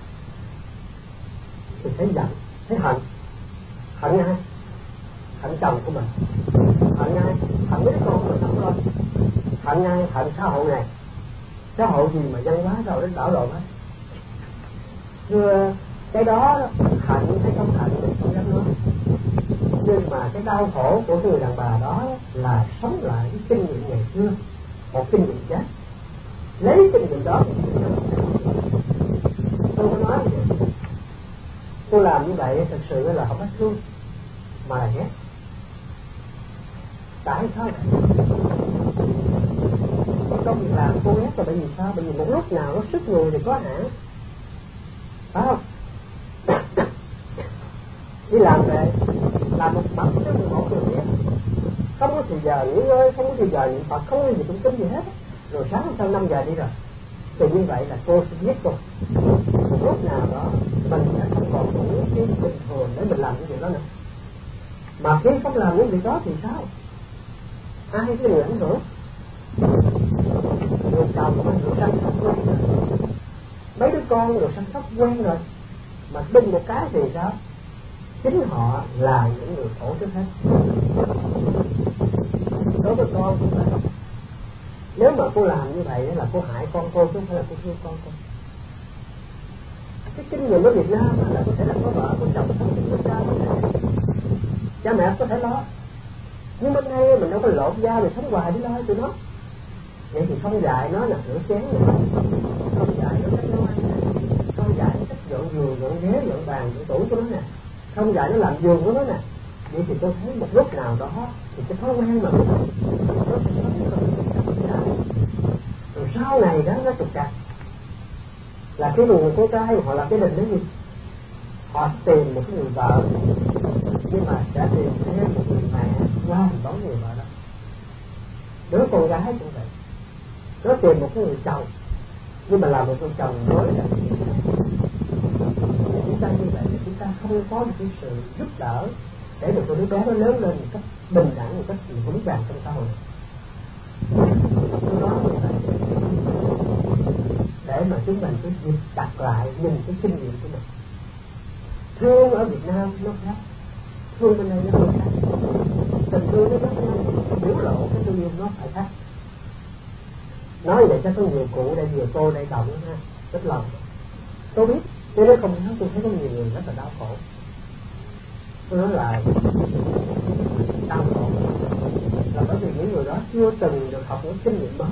thì thấy giận, thấy hận. Hận ai? Hận chồng của mình. Hận ai? Hận mấy đứa con của mình không lo. Hận ai? Hận xã hội này. Xã hội gì mà văn hóa rồi đến đảo lộn hết. Thưa cái đó hận hay không hận mình không dám nói. Nhưng mà cái đau khổ của người đàn bà đó là sống lại cái kinh nghiệm ngày xưa, một kinh nghiệm chết. Lấy kinh nghiệm đó tôi có nói vậy. Tôi làm như vậy thật sự là không có thương mà là ghét. Tại sao vậy? Công việc làm cô ghét là bởi vì sao? Bởi vì một lúc nào nó sức người thì có hạn, phải không? Đi làm về làm một bận tới mười một giờ đêm, không có thời giờ nghỉ ngơi, không có thời giờ niệm Phật, không có gì cũng tính gì hết. Rồi sáng hôm sau năm giờ đi rồi. Thì như vậy là cô sẽ giết cô. Một lúc nào đó mình sẽ không còn đủ cái bình thường để mình làm cái việc đó nữa. Mà khi không làm những việc đó thì sao? Ai cái người ảnh hưởng? Người chồng mà người chăm sóc quen rồi, mấy đứa con người chăm sóc quen rồi, mà đừng một cái thì sao? Chính họ là những người khổ trước hết. Đối với con cũng vậy. Nếu mà cô làm như vậy là cô hại con cô, chứ không phải là cô thương con cô. Cái kinh nghiệm ở Việt Nam là có thể là có vợ, có chồng, có cha, có cha, cha mẹ có thể lo. Nhưng bên đây mình đâu có lộn da rồi sống hoài đi lo tụi nó. Vậy thì không dạy nó là rửa chén này, không dạy nó cách nấu ăn này, không dạy nó cách dọn giường, dọn ghế, dọn bàn, dọn tủ của nó nè, không dạy nó làm giường của nó nè. Vậy thì tôi thấy một lúc nào đó thì cái thói quen mà nó sẽ sống không dạy. Rồi sau này đó nó trục trặc là cái người con trai họ làm cái định đó gì? Họ tìm một cái người vợ, nhưng mà sẽ tìm thêm một người mẹ qua hình bóng người vợ đó. Đứa con gái cũng vậy, nó tìm một cái người chồng, nhưng mà là một người chồng mới là chúng ta như vậy thì chúng ta không có một cái sự giúp đỡ để được đứa bé nó lớn lên một cách bình đẳng, một cách vững vàng trong xã hội. Tôi nói như vậy để mà chúng mình cứ đặt lại nhìn cái kinh nghiệm của mình. Thương ở Việt Nam nó khác, thương bên đây nó không khác. Tình thương nó giống nhau, biểu lộ cái thương yêu nó phải khác. Nói vậy chắc có nhiều cụ đây, nhiều cô đây động ha, rất lòng. Tôi biết, tôi nói không nói, tôi thấy có nhiều người rất là đau khổ. Tôi nói là đau khổ là bởi vì những người đó chưa từng được học những kinh nghiệm mới.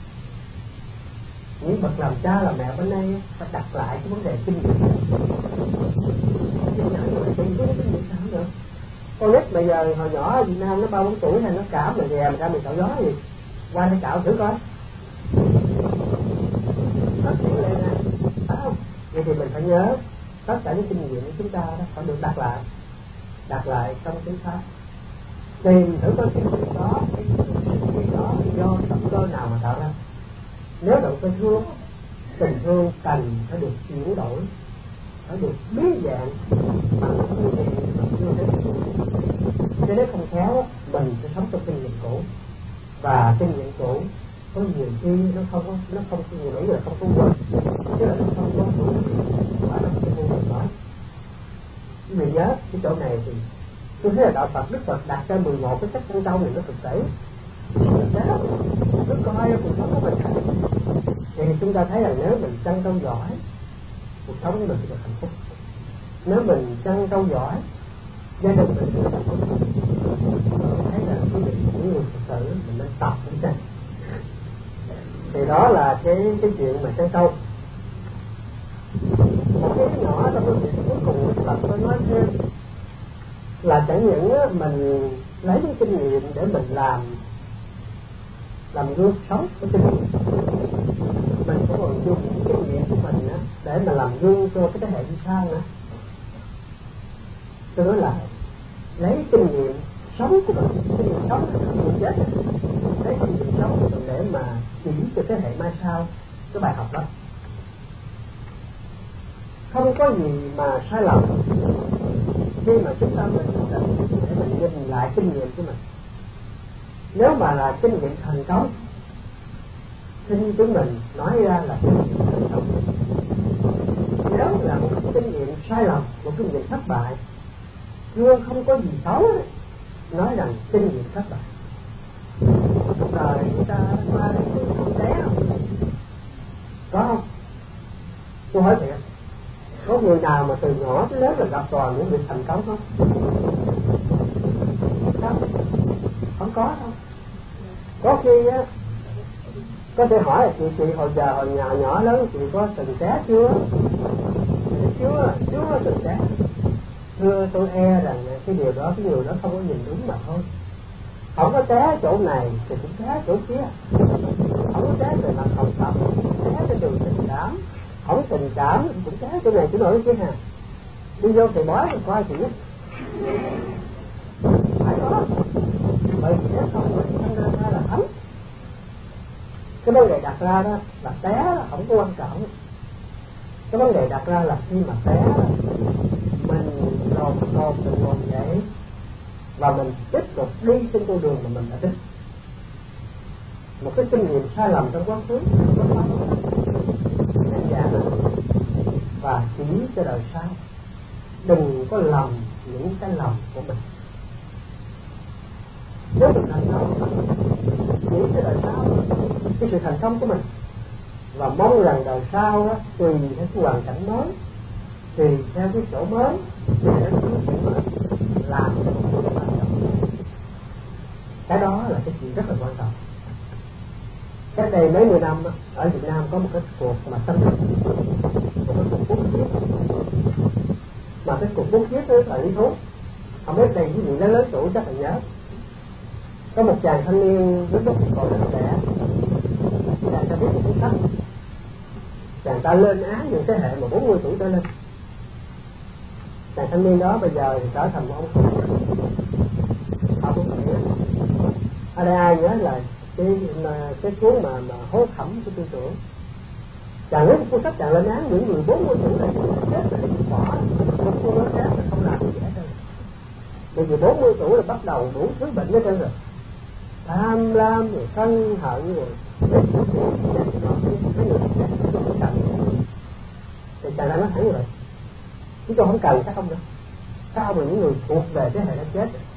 Những bậc làm cha làm mẹ bên đây phải đặt lại cái vấn đề kinh nghiệm. Thì nhỏ như vậy thì có kinh nghiệm sao không được? Con nít bây giờ hồi nhỏ ở Việt Nam nó ba bốn tuổi hay nó cạo mà ghè mà ra mình cạo gió gì, qua nó cạo thử coi. Nó chuyển lên nè, phải không? Vậy thì mình phải nhớ tất cả những kinh nghiệm của chúng ta đó phải được đặt lại, đặt lại trong chính pháp. Tìm thử coi kinh nghiệm đó, cái kinh nghiệm đó do động cơ nào mà tạo ra. Nếu động cơ thương, tình thương cần phải được chuyển đổi, phải được biến dạng bằng những phương tiện mà chưa đến. Cho nên không khéo mình sẽ sống trong kinh nghiệm cũ, và kinh nghiệm cũ có nhiều khi nó không có, nó không có nhiều, là không có quên, chứ là nó không có đủ phải là cái môn mình nói. Mình nhớ cái chỗ này thì tôi thấy là đạo Phật, Đức Phật đặt ra mười một cái cách phân công này nó thực tế. Đó, nó coi cuộc sống của mình. Thì chúng ta thấy là nếu mình chăn trâu giỏi, cuộc sống của mình sẽ được hạnh phúc. Nếu mình chăn trâu giỏi, gia đình mình sẽ được hạnh phúc. Tôi thấy là quý vị những người Phật tử mình nên tập cũng chăn. Thì đó là cái cái chuyện mà chăn trâu. Một cái nhỏ trong cái chuyện cuối cùng là tôi nói thêm là chẳng những mình lấy cái kinh nghiệm để mình làm làm gương sống của kinh nghiệm, mình cũng còn dùng những kinh nghiệm của mình á để mà làm gương cho cái thế hệ đi sau nữa. Tôi nói là lấy kinh nghiệm sống của mình, kinh nghiệm sống là kinh nghiệm chết, lấy kinh nghiệm sống để mà chỉ cho thế hệ mai sau cái bài học đó. Không có gì mà sai lầm khi mà chúng ta mình để mình nhìn lại kinh nghiệm của mình. Nếu mà là kinh nghiệm thành công, xin chúng mình nói ra là kinh nghiệm thành công. Nếu là một kinh nghiệm sai lầm, một kinh nghiệm thất bại, luôn không có gì xấu đấy, nói rằng kinh nghiệm thất bại. Cuộc đời chúng ta qua đây không té không? Có không? Tôi hỏi thiệt, có người nào mà từ nhỏ tới lớn là gặp toàn những việc thành công không? Không, không có đâu. Có khi á, có thể hỏi là chị chị hồi giờ hồi nhỏ nhỏ lớn chị có từng té chưa? Chưa, chưa từng té. Thưa tôi e rằng cái điều đó, cái điều đó không có nhìn đúng mà thôi. Không có té chỗ này thì cũng té chỗ kia. Không có té về mặt học tập, té trên đường tình cảm. Không tình cảm cũng té chỗ này chỗ nọ chứ hà. Đi vô thì bói rồi coi chị biết. Phải có. Bởi vì té không rồi không ra là thắng. Cái vấn đề đặt ra đó là té là không có quan trọng. Cái vấn đề đặt ra là khi mà té mình lồn cồn mình ngồi dậy và mình tiếp tục đi trên con đường mà mình đã đi. Một cái kinh nghiệm sai lầm trong quá khứ nhận dạng và chỉ cho đời sau. Đừng có lầm những cái lầm của mình. Nếu mình thành công chỉ cho đời sau cái sự thành công của mình, và mong rằng đời sau đó tùy theo cái hoàn cảnh mới, tùy theo cái chỗ mới, tùy theo cái chuyện mới làm cho một cái hoạt động. Cái đó là cái chuyện rất là quan trọng. Cách đây mấy mươi năm ở Việt Nam có một cái cuộc mà xâm lược, một cái cuộc bút giết, mà cái cuộc bút giết đó là lý thú. Không biết đây quý vị lớn lớn tuổi chắc là nhớ. Có một chàng thanh niên lúc đó còn rất trẻ, chàng ta viết một cuốn sách, chàng ta lên án những thế hệ mà bốn mươi tuổi trở lên. Chàng thanh niên đó bây giờ thì trở thành một ông khủng. Họ cũng nghĩ ở đây ai nhớ là cái cái cuốn mà mà hố thẩm của tư tưởng. Chàng lấy một cuốn sách chàng lên án những người bốn mươi tuổi này chết là bị bỏ, không có lớn khác là không làm gì hết đâu. Bởi vì bốn mươi tuổi là bắt đầu đủ thứ bệnh hết trơn rồi, tham lam rồi sân hận rồi mấy người không cần. Thì chàng đang nói thẳng như vậy, chúng tôi không cần các ông nữa. Sao mà những người thuộc về thế hệ đã chết rồi.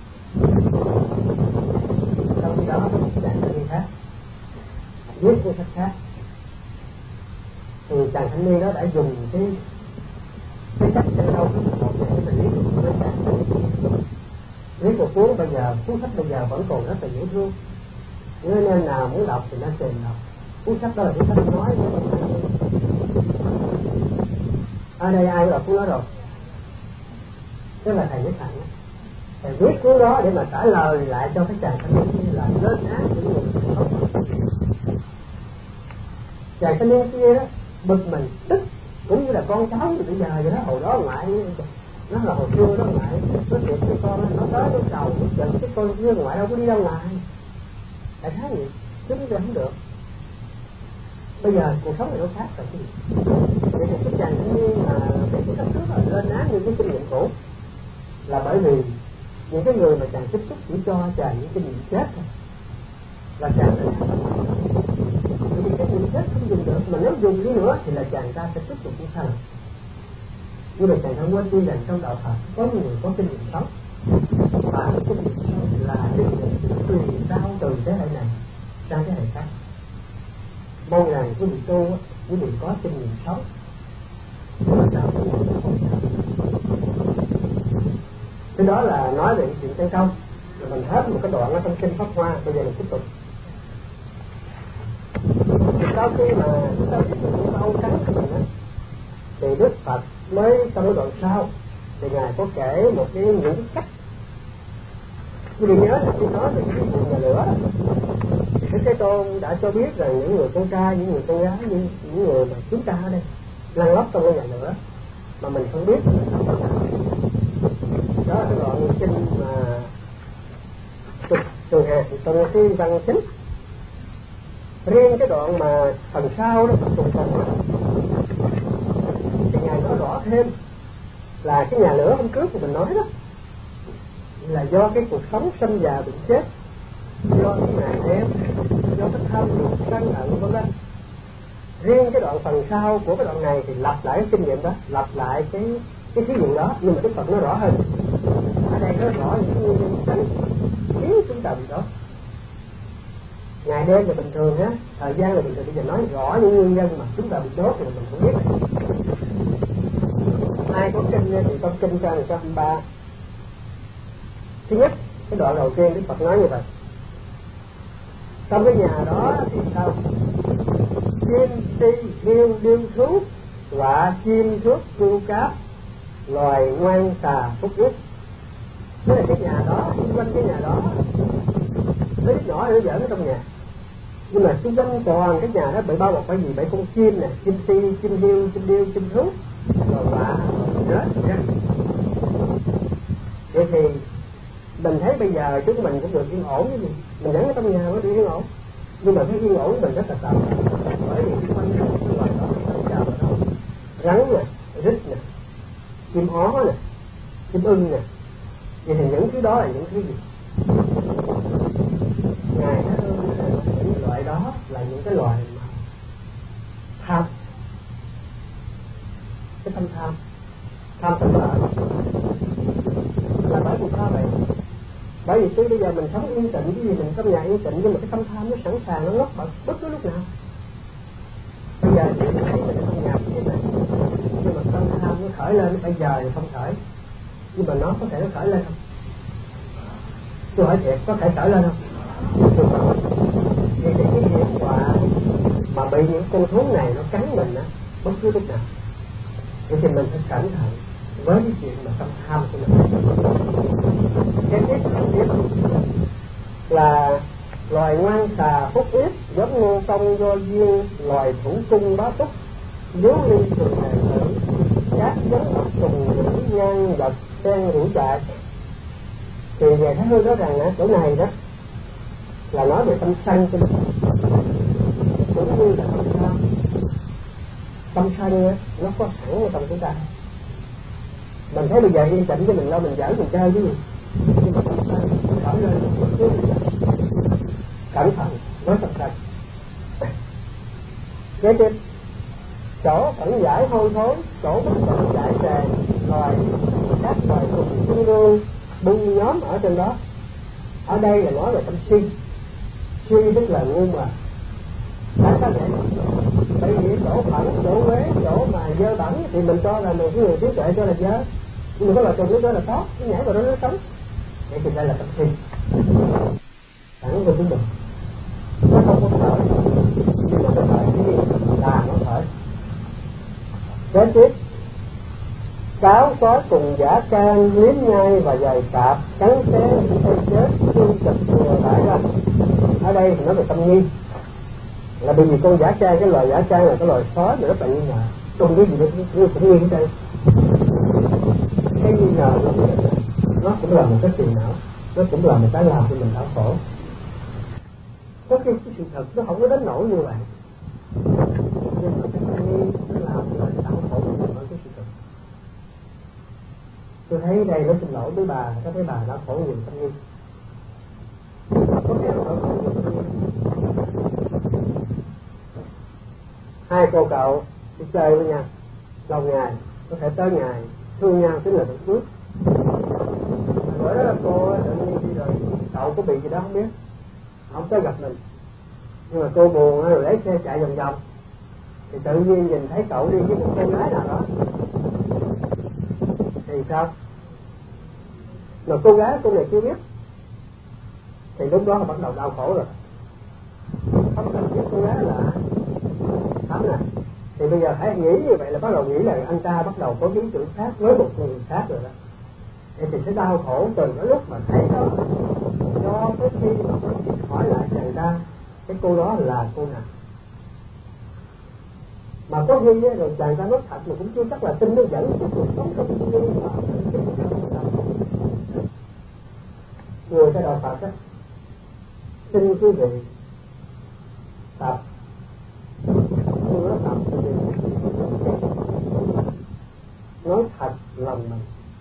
Trong khi đó có một chàng thanh niên khác viết cuốn sách khác, thì chàng thanh niên đó đã dùng cái cái cách chân đâu một để mình viết một cuốn sách. Viết một cuốn bây giờ, cuốn sách bây giờ vẫn còn rất là dễ thương. Nếu nên nào muốn đọc thì nên tìm đọc. Cuốn sách đó là cuốn sách nói với một thanh niên. Ở đây ai đọc cuốn đó rồi? Tức là thầy Nhất Hạnh. Thầy viết cuốn đó để mà trả lời lại cho cái chàng thanh niên là lên án những người không. Chàng thanh niên kia đó bực mình tức, cũng như là con cháu bây giờ vậy đó. Hồi đó ngoại nó là hồi xưa đó ngoại nó chuyện với con nó tới nó cầu nó giận cái con kia, ngoại đâu có đi ra ngoài. Tại sao vậy? Chứ bây giờ không được. Bây giờ cuộc sống này nó khác rồi. Vậy thì cái chàng thanh niên mà cái cuốn sách trước là lên án những cái kinh nghiệm cũ là bởi vì những cái người mà chàng tiếp xúc chỉ cho chàng những kinh nghiệm chết thôi, là chàng đã bởi vì cái kinh nghiệm chết không dùng được, mà nếu dùng đi nữa thì là chàng ta sẽ tiếp tục cũng sai. Nhưng mà chàng không quên đi rằng trong đạo Phật có người có kinh nghiệm sống, và cái kinh nghiệm sống là kinh nghiệm truyền giao từ thế hệ này sang thế hệ khác. Mong rằng quý vị tu, quý vị có kinh nghiệm sống. Cái đó là nói về chuyện chân công. Rồi mình hết một cái đoạn ở trong kinh Pháp Hoa. Bây giờ mình tiếp tục. Sau khi mà chúng ta biết được những câu cắn của mình á, thì Đức Phật mới trong cái đoạn sau thì ngài có kể một cái những cách. Quý vị nhớ là khi nói về cái vụ nhà lửa, thì Đức Thế Tôn đã cho biết rằng những người con trai, những người con gái, những, những người mà chúng ta ở đây lăn lóc trong cái nhà lửa mà mình không biết. Đó là cái đoạn kinh mà Thường hè thì trong cái văn chính, riêng cái đoạn mà phần sau đó, phần cùng cùng đó, thì Ngài nói rõ thêm là cái nhà lửa hôm trước thì mình nói đó là do cái cuộc sống sinh già bệnh chết, do cái ngày đêm, do cái tham dục sân hận vân vân. Riêng cái đoạn phần sau của cái đoạn này thì lặp lại cái kinh nghiệm đó, lặp lại cái cái thí dụ đó, nhưng mà Đức Phật nó rõ hơn. Ở đây nó rõ những nguyên nhân sanh khiến chúng ta bị đó. Ngày đêm là bình thường á, thời gian là bình thường, bây giờ nói rõ những nguyên nhân mà chúng ta bị đốt thì mình không biết. Ai có kinh thì có kinh trang một trăm hai mươi ba. Thứ nhất, cái đoạn đầu tiên Đức Phật nói như vậy. Trong cái nhà đó thì sao? Chim ti hiêu điêu thú, quả chim thuốc cưu cáp, loài ngoan xà phúc ích. Thế là cái nhà đó, xung quanh cái nhà đó, mấy đứa nhỏ nó giỡn ở trong nhà. Nhưng mà xung quanh toàn cái nhà đó bị bao bọc bởi gì? Bởi con chim nè, chim ti, chim hiêu, chim điêu, chim thú, rồi quả, rết, rết. Vậy thì mình thấy bây giờ chúng mình cũng được yên ổn cái gì? Mình vẫn ở trong nhà mới được yên ổn. Nhưng mà cái yên ổn mình rất là sợ. Bởi vì xung quanh cái loài đó không chào ở đâu. Rắn nè, rít nè, chim ó nè, chim ưng nè. Vậy thì những thứ đó là những thứ gì? Ngài nói những loại đó là những cái loài mà tham, cái tâm tham, tham tâm lợi. Là bởi vì sao vậy? Bởi vì tới bây giờ mình sống yên tĩnh, cái gì mình trong nhà yên tĩnh, nhưng mà cái tâm tham nó sẵn sàng nó lót bật bất cứ lúc nào. Bây giờ thì mình thấy mình ở trong nhà cái này, nhưng mà tâm tham nó khởi lên, bây giờ thì không khởi, nhưng mà nó có thể nó khởi lên không? Tôi hỏi thiệt, có thể khởi lên không? Được không? Vì thì cái hiểm họa mà bị những con thú này nó cắn mình á, bất cứ lúc nào, vậy thì mình phải cẩn thận với cái chuyện mà tâm tham của mình. Cái tiếp tiếp là loài ngoan xà phúc yết, giống ngô công do duyên, loài thủ cung bá túc, nếu ly thường hề thử, các giống độc trùng những ngang dọc sen rủ chạy. Thì về Thái Hư nói rằng ở chỗ này đó là nói về tâm sân của mình, cũng như là tâm tham. Tâm sân á, nó có sẵn ở trong chúng ta. Mình thấy bây giờ yên tĩnh cho mình lo mình giỡn mình chơi chứ gì, nhưng mà tâm sân khởi lên một chút cẩn thận với tâm sân. Kế tiếp, chỗ cẩn giải hôi thối, chỗ bất cẩn giải tràn, loài các loài cùng trung ương bung nhóm ở trên đó. Ở đây là nói về tâm si. Si tức là ngu mà. Tại sao vậy? Bởi vì chỗ bẩn, chỗ uế, chỗ mà dơ bẩn thì mình cho là một cái người trí tuệ cho là dơ, nhưng mà có loài trùng đó là tốt, nó nhảy vào đó nó sống. Vậy thì đây là tâm si. Sẵn của chúng mình, nó không có khởi, nhưng mà nó khởi cái gì? Là nó khởi. Kế tiếp, cáo sói cùng giả can, liếm nhai và dày cạp, cắn xé những cây chết, xương chật vừa đại ra. Ở đây thì nói về tâm nghi, là bởi vì con giả can, cái loài giả can là cái loài sói mà nó bị nghi ngờ, không biết gì đó nó cũng nghi ở đây. Cái nghi ngờ nó cũng là một cái phiền não, nó cũng là một cái làm cho mình đau khổ. Có khi cái sự thật nó không có đến nỗi như vậy, nhưng mà cái nghi nó làm cho mình đau khổ nhiều hơn cái sự thật. Tôi thấy đây nó xin lỗi với bà, có thấy bà đã khổ nhiều tâm nghi. Có thể là khổ nhiều tâm nghi. Hai cô cậu đi chơi với nhau lâu ngày, có thể tới ngày thương nhau chính là được phước. Bữa đó là cô tự nhiên đi rồi, cậu có bị gì đó không biết, không tới gặp mình, nhưng mà cô buồn rồi lấy xe chạy vòng vòng, thì tự nhiên nhìn thấy cậu đi với một cô gái nào đó, thì sao? Mà cô gái cô này chưa biết, thì lúc đó là bắt đầu đau khổ rồi. Không cần biết cô gái là Thắm nè, thì bây giờ hãy nghĩ như vậy là bắt đầu nghĩ là anh ta bắt đầu có ý tưởng khác với một người khác rồi đó. Thì thì sẽ đau khổ từ cái lúc mà thấy đó, cho tới khi mà có hỏi lại chàng ta cái cô đó là cô nào. Mà có khi rồi chàng ta nói thật mà cũng chưa chắc là tin nó dẫn cái cuộc sống trong thiên nhiên mà người ta đạo Phật á, xin quý vị tập tập quý vị nói thật lòng mình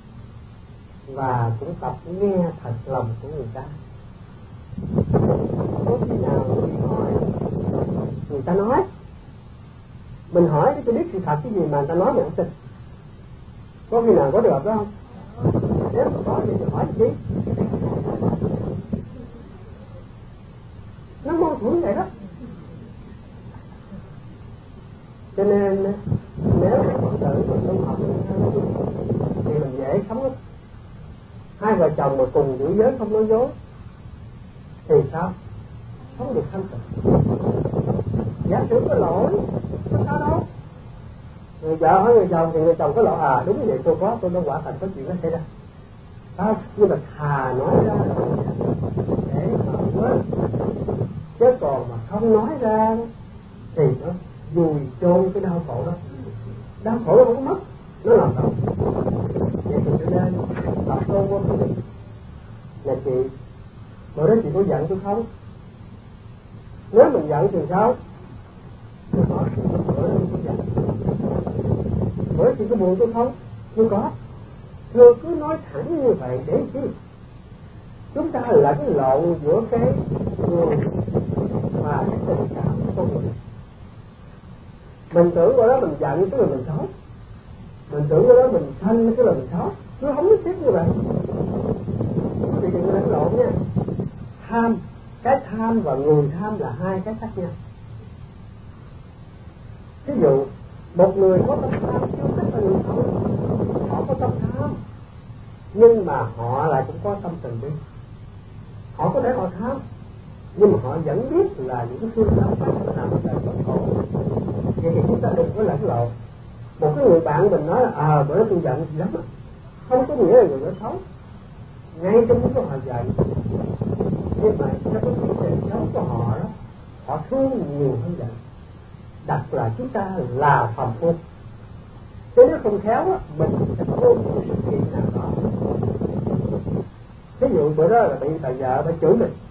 và cũng tập nghe thật lòng của người ta. Có khi nào mình hỏi người ta nói, mình hỏi để tôi biết sự thật cái gì mà người ta nói mình không tin. Có khi nào có được đó không? Nếu mà có thì hỏi gì? Nó mâu thuẫn vậy đó. Cho nên nếu Phật tử mình tu học thì mình dễ sống lắm. Hai vợ chồng mà cùng giữ giới không nói dối thì sao? Sống được thanh tịnh. Giả sử có lỗi, có sao đâu. Người vợ hỏi người chồng thì người chồng có lỗi, à đúng vậy tôi có, tôi đã quả thành có chuyện đó xảy ra. À, nhưng mà thà nói ra để mà quên, chứ còn mà không nói ra thì nó vùi chôn cái đau khổ đó. Đau khổ nó không mất, nó làm đâu. Vậy thì cho nên tập tu của quý vị là chị, bữa đó chị có giận tôi không? Nếu mình giận thì sao? Tôi có, bữa đó tôi có giận. Bữa đó chị có buồn tôi không? Tôi có. Thưa cứ nói thẳng như vậy để chi? Chúng ta lẫn lộn giữa cái người và cái tình cảm của con người. Mình tưởng ở đó mình giận tức là mình xấu, mình tưởng ở đó mình sân tức là mình xấu. Nó không nhất thiết như vậy. Thì đừng lẫn lộn nha. Tham, cái tham và người tham là hai cái khác nhau. Ví dụ một người có tâm tham chưa chắc là người xấu, họ có tâm tham nhưng mà họ lại cũng có tâm từ bi. Họ có thể họ tham nhưng mà họ vẫn biết là những phương pháp phải làm đời bất khổ. Vậy thì chúng ta đừng có lẫn lộn. Một cái người bạn mình nói là à bữa đó tôi giận gì lắm, không có nghĩa là người đó xấu. Ngay trong lúc họ giận, nhưng mà trong cái chuyện tình xấu của họ đó, họ thương nhiều hơn giận. Đặt là chúng ta là phàm phu. Thế nếu không khéo á, mình sẽ có một sự kiện nào đó. Ví dụ bữa đó là bị bà vợ bà chửi mình,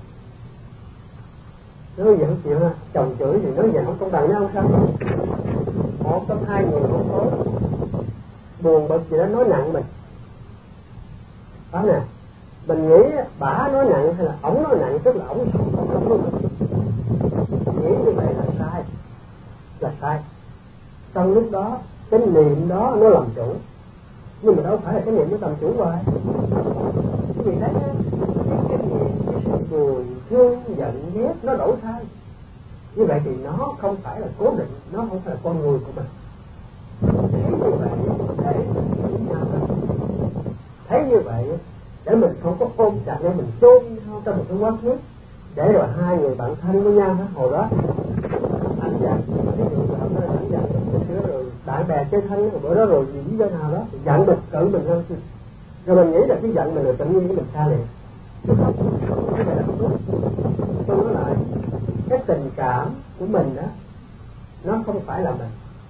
nói vậy không chịu ha, chồng chửi thì nói vậy không công bằng, nó không sao. Một trong hai người không có buồn bực gì đó nói nặng mình, đó nè, mình nghĩ bả nói nặng hay là ổng nói nặng, tức là ổng không không luôn. Nghĩ như vậy là sai, là sai. Trong lúc đó cái niệm đó nó làm chủ, nhưng mà đâu phải là cái niệm nó làm chủ hoài. Quý vị thấy cái cái niệm, cái sự buồn, thương, giận, ghét nó đổi thay. Như vậy thì nó không phải là cố định, nó không phải là con người của mình. Thấy như vậy để mình nhau đó. Thấy như vậy để mình không có ôm chặt, để mình chôn nhau trong một cái quá khứ, để rồi hai người bạn thân với nhau hết. Hồi đó anh giận, ví dụ là nó là anh giận rồi bạn bè chơi thân, bữa đó rồi vì lý do nào đó giận mình cự mình lên, rồi mình nghĩ là cái giận mình là tự nhiên của mình xa liền. Chứ không, cái này là không đúng. Tôi nói lại, cái tình cảm của mình đó nó không phải là mình.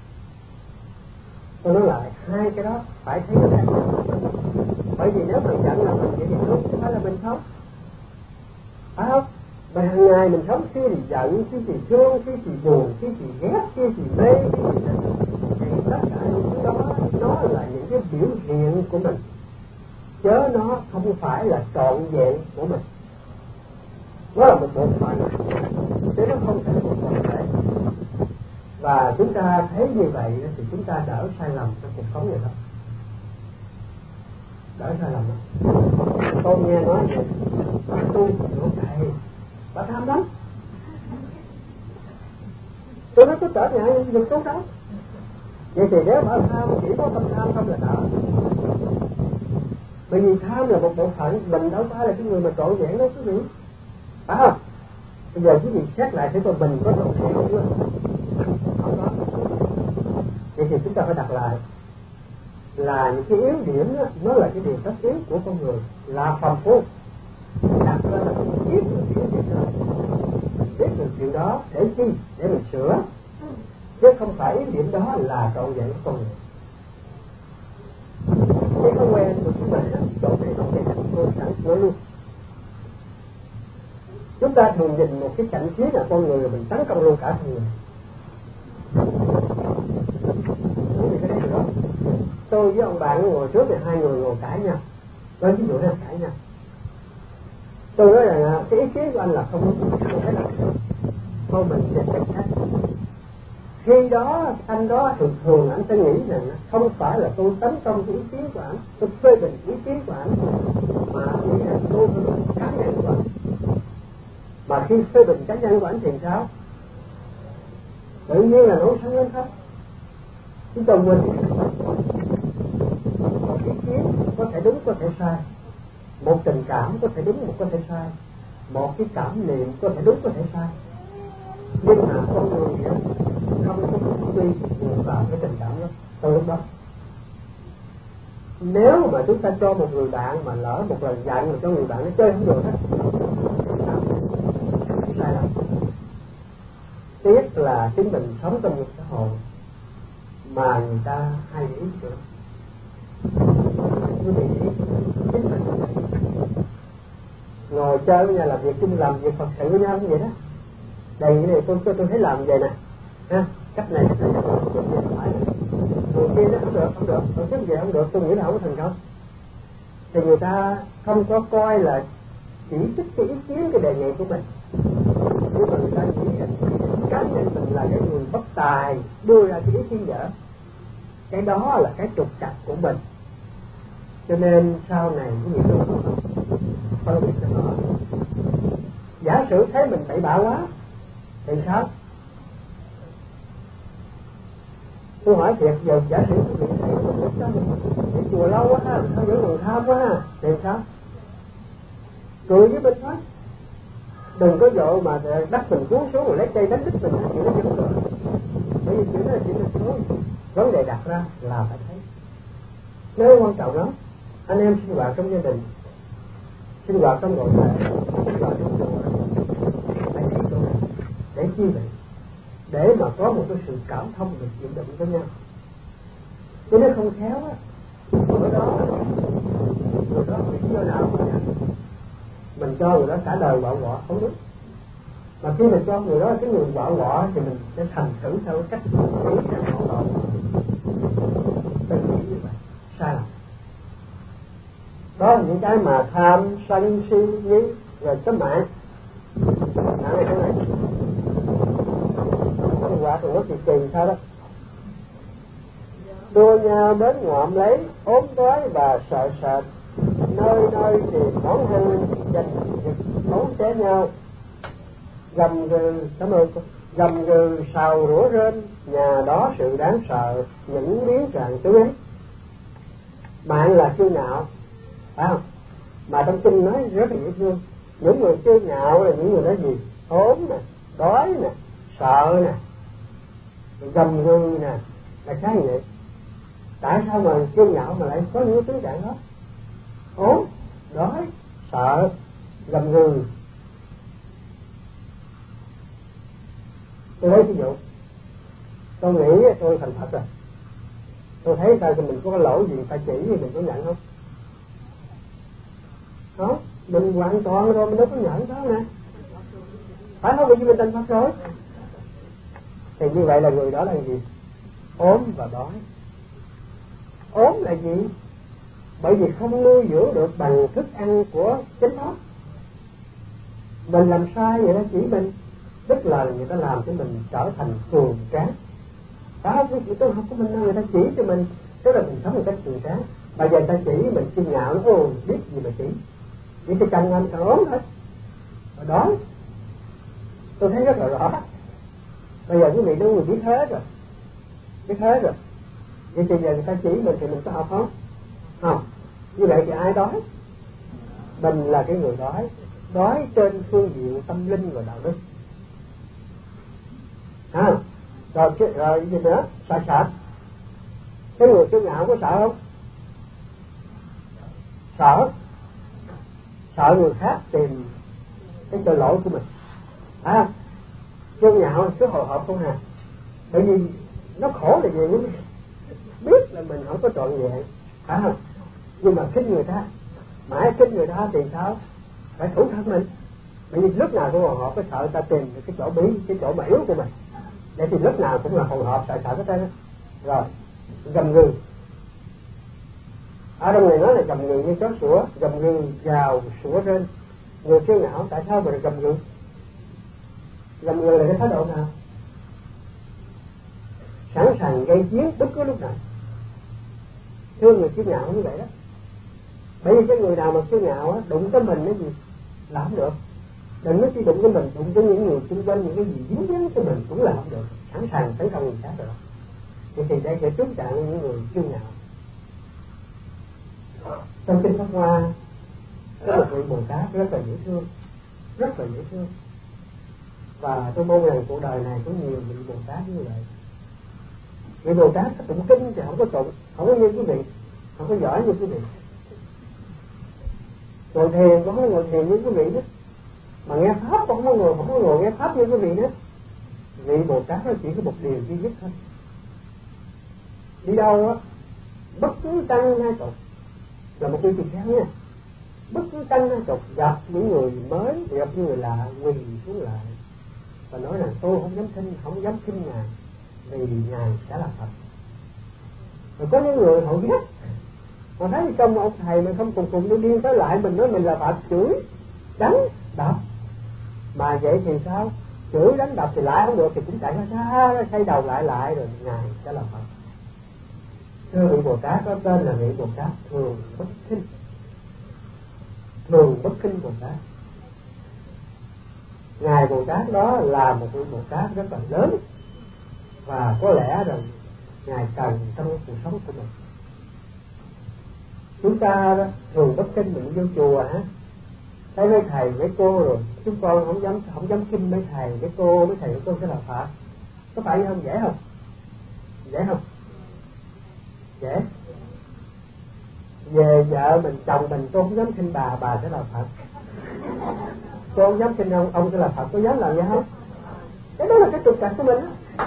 Tôi nói lại, hai cái đó phải thấy nó khác nhau. Bởi vì nếu mình giận là mình, vậy thì không phải là mình sống, phải không? Mà hàng ngày mình sống khi thì giận, khi thì thương, khi thì buồn, khi thì ghét, khi thì mê, khi thì thích. Thì tất cả những cái đó nó là những cái biểu hiện của mình, chứ nó không phải là trọn vẹn của mình. Nó là một bộ phận, chứ nó không phải là một toàn thể. Và chúng ta thấy như vậy thì chúng ta đỡ sai lầm trong cuộc sống này đó. Đỡ sai lầm đó. Tôi nghe nói vậy, bà tu nó thầy, bà tham lắm. Tôi nói có trở ngại việc tốt đó. Vậy thì nếu bà tham chỉ có tâm tham không là đỡ. Bởi vì tham là một bộ phận, mình đâu phải là cái người mà trọn vẹn đâu quý vị, phải không? Bây giờ quý vị xét lại thấy coi mình có trọn vẹn không nữa. Không có. Vậy thì chúng ta phải đặt lại là những cái yếu điểm đó, nó là cái điều tất yếu của con người, là phàm phu. Đặt ra là mình biết được cái chuyện đó, biết được chuyện đó để chi? Để mình sửa, chứ không phải yếu điểm đó là trọn vẹn của con người. Cái thói quen của chúng mình đó, chỗ này nó sẽ thành cô sẵn nói luôn. Chúng ta thường nhìn một cái cảnh trí là con người rồi mình tấn công luôn cả thân người. Tôi với ông bạn ngồi trước thì hai người ngồi cãi nhau, nói ví dụ là cãi nhau. Tôi nói rằng cái ý kiến của anh là không đúng, không phải là thôi mình sẽ cách khác. Khi đó anh đó thường thường anh sẽ nghĩ rằng không phải là tôi tấn công cái ý kiến của anh, tôi phê bình ý kiến của anh, mà nghĩ rằng tôi là cá nhân của anh. Mà khi phê bình cá nhân của anh thì sao? Tự nhiên là nổi sân lên thôi. Chúng tôi quên một ý kiến có thể đúng có thể sai, một tình cảm có thể đúng một có thể sai, một cái cảm niệm có thể đúng có thể sai. Nhưng mà con người không có quy buộc vào cái tình cảm đó từ lúc đó. Nếu mà chúng ta cho một người bạn mà lỡ một lần dặn mà cho người bạn nó chơi không được hết, sai lầm. Tiếc là chính mình sống trong một xã hội mà người ta hay ý tưởng. Quý vị nghĩ chính mình ngồi chơi với nhau, làm việc chung, làm việc Phật sự với nhau như vậy đó. Đây cái này tôi tôi tôi thấy làm vậy nè, ha, cách này cách này không phải, người kia nó không được không được, tôi thích vậy không được, tôi nghĩ là không có thành công. Thì người ta không có coi là chỉ trích cái ý kiến, cái đề nghị của mình, nhưng mà người ta nghĩ rằng cá nhân mình là cái người bất tài đưa ra cái ý kiến dở. Cái đó là cái trục trặc của mình. Cho nên sau này cái gì tôi không phân biệt cho nó. Giả sử thấy mình bậy bạ quá thì sao? Tôi hỏi thiệt, giờ giả sử quý vị thấy cái chùa lâu quá ha, sao vẫn còn tham quá ha, thì sao? Cười với mình thôi. Đừng có vội mà đắp mình cuốn xuống rồi lấy cây đánh đít mình, chuyện đó chưa được. Bởi vì chuyện đó là chuyện đó xuống. Vấn đề đặt ra là phải thấy. Nếu quan trọng lắm, anh em sinh hoạt trong gia đình, sinh hoạt trong nội thể, sinh hoạt trong chùa, phải thấy chỗ này để chi vậy? Để mà có một cái sự cảm thông được chuyển động với nhau. Chứ nếu không khéo á, bữa đó người đó bị do nào mà mình cho người đó cả đời quạo quọ không đúng. Mà khi mình cho người đó cái người quạo quọ thì mình sẽ thành thử theo cách nghĩ theo họ quạo quọ. Đừng nghĩ như vậy, sai lầm. Đó là những cái mà tham, sân, si, nghi rồi tới mạng. Mạng này thế này. Con quả còn nó kỳ kỳ sao đó. Đua nhau đến ngộm lấy, ốm đói và sợ sệt, nơi nơi tìm món ăn dành giật ống xé nhau. Gầm gừ, cảm ơn cô, gầm gừ sào rủa rên, nhà đó sự đáng sợ, những biến trạng chú ấy. Mạng là kiêu ngạo, phải không? Mà trong kinh nói rất là dễ thương. Những người kiêu ngạo là những người đó gì? Ốm nè, đói nè, sợ nè, gầm gừ nè, là cái gì vậy? Tại sao mà kiêu ngạo mà lại có những tướng trạng đó? Ốm, đói, sợ, gầm gừ. Tôi lấy ví dụ, tôi nghĩ tôi thành thật rồi, tôi thấy sao thì mình có cái lỗi gì phải chỉ thì mình có nhận không? Không, mình hoàn toàn rồi, mình đâu có nhận đó nè, phải không? Bởi vì mình thành thật rồi. Thì như vậy là người đó là gì? Ốm và đói. Ốm là gì? Bởi vì không nuôi dưỡng được bằng thức ăn của chính nó. Mình làm sai vậy đó chỉ mình, tức là người ta làm cho mình trở thành cường tráng. Đó, cái tôi học của mình người ta chỉ cho mình, tức là mình sống một cách cường tráng. Bây giờ người ta chỉ mình kiêu ngạo, nó ồ biết gì mà chỉ, chỉ cái chân anh càng ốm thôi, rồi đói. Tôi thấy rất là rõ. Bây giờ quý vị nói người biết hết rồi, biết hết rồi. Vậy thì giờ người ta chỉ mình thì mình có học không? Không. Như vậy thì ai đói? Mình là cái người đói, đói trên phương diện tâm linh và đạo đức. À, rồi, rồi gì nữa? Sợ sợ. Cái người kiêu ngạo có sợ không? Sợ. Sợ người khác tìm cái tội lỗi của mình. À, kiêu ngạo cứ hồi hộp không hà. Bởi vì nó khổ là gì quý vị? Biết là mình không có trọn vẹn, phải không? Nhưng mà khinh người ta, mãi khinh người ta thì sao? Phải thủ thân mình. Bởi vì lúc nào cũng hồi hộp, cái sợ ta tìm cái chỗ bí, cái chỗ mà yếu của mình. Để thì lúc nào cũng là hồi hộp, sợ sợ cái tên đó. Rồi, gầm gừ. Ở trong này nói là gầm gừ như chó sủa, gầm gừ gào sủa rên. Người kiêu ngạo tại sao mà gầm gừ? Gầm gừ là cái thái độ nào? Sẵn sàng gây chiến bất cứ lúc nào. Thương người kiêu ngạo như vậy đó. Bởi vì cái người nào mà kiêu ngạo á, đụng tới mình cái gì làm không được. Đừng nói chỉ đụng tới mình, đụng tới những người xung quanh, những cái gì dính dáng của mình cũng làm không được. Sẵn sàng tấn công người khác rồi. Vậy thì đây sẽ trúng chạm những người kiêu ngạo. Trong kinh Pháp Hoa có một vị Bồ Tát rất là dễ thương, rất là dễ thương. Và tôi mong rằng cuộc đời này có nhiều vị Bồ Tát như vậy. Vị Bồ Tát có tụng kinh thì không có tụng, không có như quý vị, không có giỏi như quý vị. Ngồi thiền cũng không có ngồi thiền như quý vị đó. Mà nghe Pháp cũng không có ngồi, không có ngồi nghe Pháp như quý vị đó. Vị Bồ Tát nó chỉ có một điều duy nhất thôi. Đi đâu á, bất cứ tăng hai tục là một quy trình khác nha. Bất cứ tăng hai tục gặp những người mới, gặp những người lạ, quỳ xuống lại và nói là tôi không dám tin, không dám tin Ngài, vì Ngài sẽ là Phật. Rồi có những người họ ghét, họ thấy trong ông thầy mà không cùng cùng đi điên tới lại mình nói mình là Phật, chửi, đánh, đập. Mà vậy thì sao? Chửi đánh đập thì lại không được thì cũng chạy ra xa, xoay đầu lại lại rồi Ngài sẽ là Phật. Thưa vị Bồ Tát có tên là vị Bồ Tát thường bất khinh. Thường bất khinh Bồ Tát. Ngài Bồ Tát đó là một vị Bồ Tát rất là lớn. Và có lẽ rằng Ngài cần trong cuộc sống của mình. Chúng ta đó, thường bất khinh mình vô chùa hả? Thấy mấy thầy mấy cô rồi chúng con không dám không dám khinh mấy thầy mấy cô, mấy thầy mấy cô sẽ là Phật. Có phải không? Dễ không? Dễ không? Dễ. Về vợ mình, chồng mình, tôi không dám khinh bà, bà sẽ là Phật. Tôi không dám khinh ông, ông sẽ là Phật. Tôi dám làm vậy không? Cái đó là cái trục trặc của mình đó.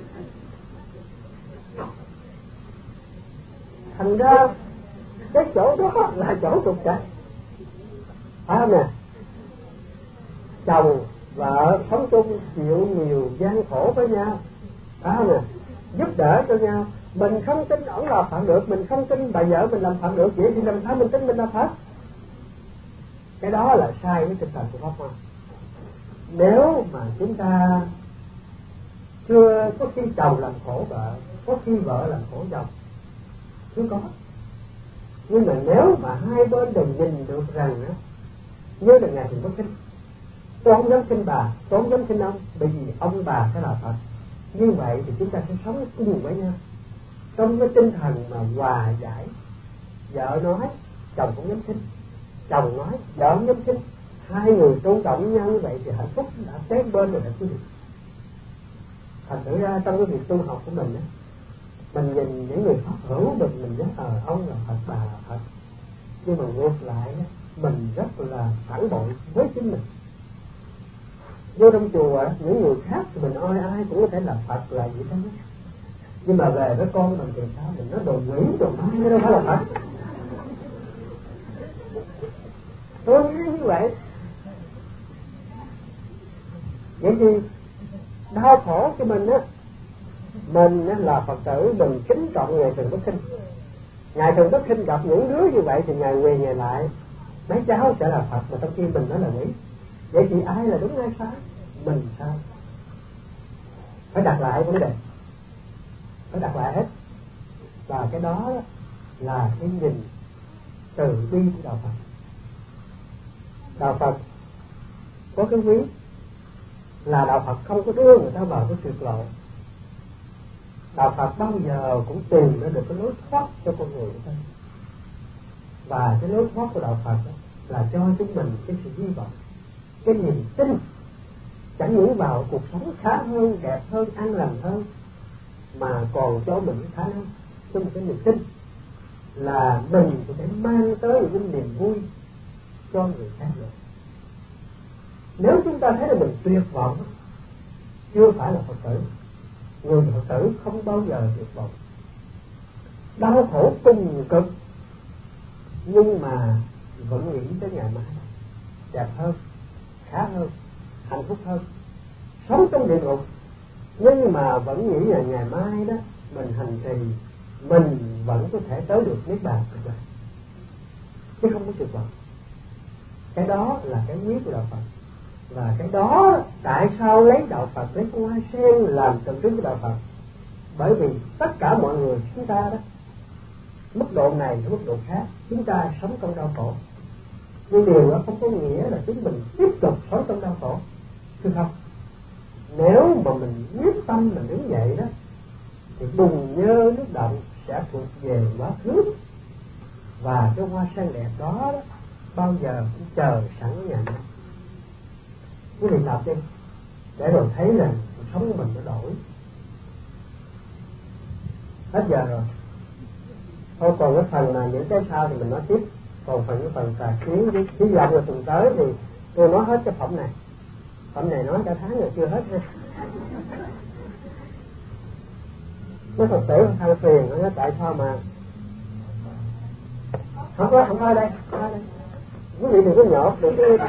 Thành ra cái chỗ đó là chỗ trục trặc, phải không nè? Chồng vợ sống chung chịu nhiều gian khổ với nhau, phải không nè? Giúp đỡ cho nhau. Mình không tin ổng là Phật được, mình không tin bà vợ mình làm Phật được, vậy thì làm sao mình tin mình là Phật? Cái đó là sai với tinh thần của Pháp Hoa. Nếu mà chúng ta chưa có khi chồng làm khổ vợ, có khi vợ làm khổ chồng, chưa có. Nhưng mà nếu mà hai bên đều nhìn được rằng á, như là Ngài Thường Bất Khinh, tôi không dám khinh bà, tôi không dám khinh ông, bởi vì ông bà sẽ là Phật. Như vậy thì chúng ta sẽ sống cùng với nhau trong cái tinh thần mà hòa giải. Vợ nói chồng cũng dám khinh, chồng nói vợ không dám khinh, hai người tôn trọng nhau như vậy thì hạnh phúc đã kế bên rồi, đã quý vị. Thành thử ra trong cái việc tu học của mình á, mình nhìn những người Pháp hữu mình mình nói ờ ông là Phật, bà là Phật, nhưng mà ngược lại á, mình rất là phản bội với chính mình. Vô trong chùa những người khác thì mình ơi ai cũng có thể là Phật là gì đó, nhưng mà về với con mình thì sao? Mình nói đồ quỷ đồ ma, cái đó phải là Phật. Tôi nghĩ như vậy. Vậy thì đau khổ cho mình á, mình á là Phật tử, mình kính trọng Ngài Thường Bất Khinh. Ngài Thường Bất Khinh gặp những đứa như vậy thì Ngài quỳ Ngài lại, mấy cháu sẽ là Phật, mà trong khi mình nói là quỷ. Vậy thì ai là đúng ai sai? Mình sai. Phải đặt lại vấn đề, phải đặt lại hết. Và cái đó là cái nhìn từ bi của đạo Phật. Đạo Phật có cái quý là đạo Phật không có đưa người ta vào cái tuyệt lộ. Đạo Phật bao giờ cũng tìm ra được cái lối thoát cho con người của ta. Và cái lối thoát của đạo Phật là cho chúng mình cái sự hy vọng, cái niềm tin, chẳng những vào cuộc sống khá hơn, đẹp hơn, an lành hơn, mà còn cho mình khả năng, cho mình cái niềm tin là mình có thể mang tới những cái niềm vui cho người khác nữa. Nếu chúng ta thấy là mình tuyệt vọng, chưa phải là Phật tử. Người Phật tử không bao giờ tuyệt vọng, đau khổ cùng cực, nhưng mà vẫn nghĩ tới ngày mai đẹp hơn, khá hơn, hạnh phúc hơn, sống trong địa ngục nhưng mà vẫn nghĩ là ngày mai đó mình hành trì mình vẫn có thể tới được niết bàn rồi, chứ không có tuyệt vọng. Cái đó là cái quý của đạo Phật, và cái đó tại sao lấy đạo Phật lấy hoa sen làm tượng trưng của đạo Phật? Bởi vì tất cả mọi người chúng ta đó, mức độ này hay mức độ khác, chúng ta sống trong đau khổ, nhưng điều đó không có nghĩa là chúng mình tiếp tục sống trong đau khổ, chứ không. Nếu mà mình quyết tâm mình đứng dậy đó, thì bùn nhơ nước động sẽ thuộc về quá khứ, và cái hoa sen đẹp đó, đó bao giờ cũng chờ sẵn ở nhà mình. Quý vị đọc đi, để rồi thấy rằng cuộc sống của mình nó đổi. Hết giờ rồi. Thôi còn cái phần là những cái sau thì mình nói tiếp. Còn phần cái phần tà kiến với khí vọng là tuần tới thì tôi nói hết cái phẩm này. Phẩm này nói cả tháng rồi chưa hết ha. Nó thật sự than phiền, nó nói tại sao mà không có, không có ở đây, không có ở đây. Quý vị đừng có nhột, đừng có.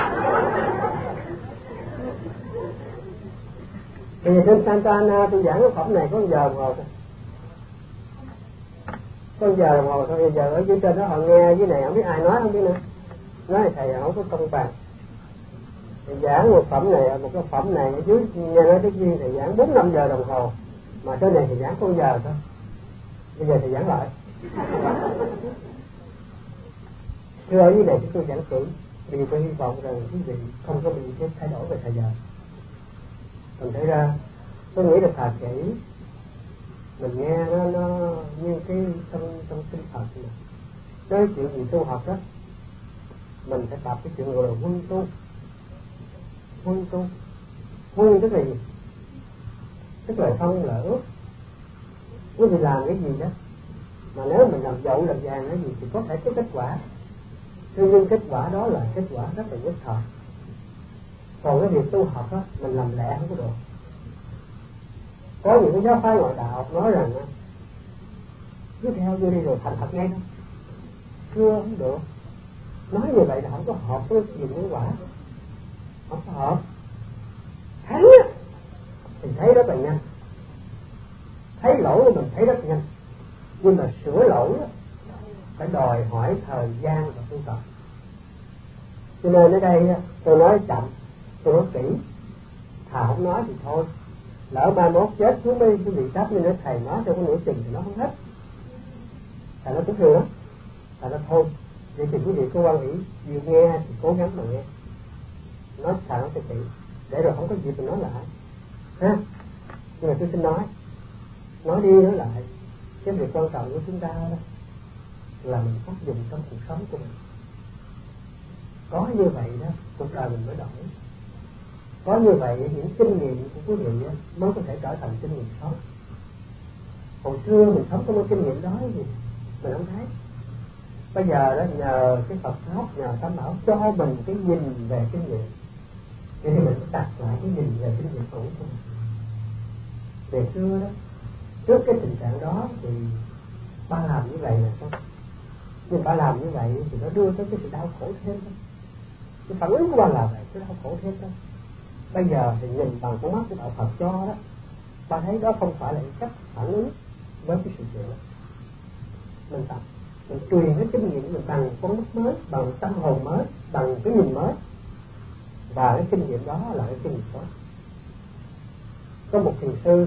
Bây giờ trên Santana tôi giảng cái phẩm này có một giờ đồng hồ thôi. Có một giờ đồng hồ thôi, bây giờ ở dưới trên đó họ nghe dưới này không biết ai nói không biết nữa. Nói là thầy không có công bằng. Thầy giảng một phẩm này, một cái phẩm này ở dưới nghe nói cái gì thầy giảng bốn năm giờ đồng hồ. Mà trên này thầy giảng có một giờ thôi. Bây giờ thầy giảng lại. Thưa ở dưới này chúng tôi giảng cử, vì tôi hy vọng rằng quý vị không có bị cái thay đổi về thời gian. Mình thấy ra, tôi nghĩ là thà kỹ mình nghe nó, nó như cái trong trong tinh thần này. Cái chuyện gì tu học đó, mình phải tập cái chuyện gọi là huân tu. Huân tu, huân tức là gì? Tức là không là ước. Quý vị làm cái gì đó, mà nếu mình làm dậu làm vàng cái gì thì có thể có kết quả. Tuy nhiên kết quả đó là kết quả rất là nhất thời. Còn cái việc tu học đó, mình làm lẹ không có được. Có những cái giáo phái ngoại đạo nói rằng cứ theo tôi đi rồi thành thật ngay thôi. Chưa không được. Nói như vậy là không có hợp với chuyện nhân quả. Không có hợp. Thấy á thì thấy rất là nhanh. Thấy lỗi của mình thấy rất nhanh. Nhưng mà sửa lỗi á phải đòi hỏi thời gian và tu tập. Cho nên ở đây tôi nói chậm, tôi nói kỹ. Thà không nói thì thôi. Lỡ ba mốt chết xuống đi cái vị trách nên thầy nói cho có nửa chừng thì nó không hết. Thầy nói cũng được lắm. Thầy nói thôi, vậy thì quý vị có quan nghĩ chịu nghe thì cố gắng mà nghe. Nói thầy nói cho kỹ, để rồi không có gì mình nói lại ha. Nhưng mà tôi xin nói, nói đi nói lại, cái việc quan trọng của chúng ta đó là mình áp dụng trong cuộc sống của mình. Có như vậy đó, cuộc đời mình mới đổi. Có như vậy những kinh nghiệm của quý vị mới có thể trở thành kinh nghiệm sống. Hồi xưa mình sống không có kinh nghiệm đó gì mình không thấy. Bây giờ đó nhờ cái Phật pháp, nhờ Tam Bảo cho mình cái nhìn về kinh nghiệm, thì mình phải đặt lại cái nhìn về kinh nghiệm cũ của mình. Về xưa đó, trước cái tình trạng đó thì ba làm như vậy là sao? Nhưng ba làm như vậy thì nó đưa tới cái sự đau khổ thêm thôi. Cái phản ứng của ba là vậy, cái đau khổ thêm thôi. Bây giờ thì nhìn bằng con mắt của đạo Phật cho đó, ba thấy đó không phải là cái cách phản ứng với cái sự chuyện đó. Mình tập, mình truyền cái kinh nghiệm mình bằng con mắt mới, bằng tâm hồn mới, bằng cái nhìn mới, và cái kinh nghiệm đó là cái kinh nghiệm tốt. Có một thiền sư,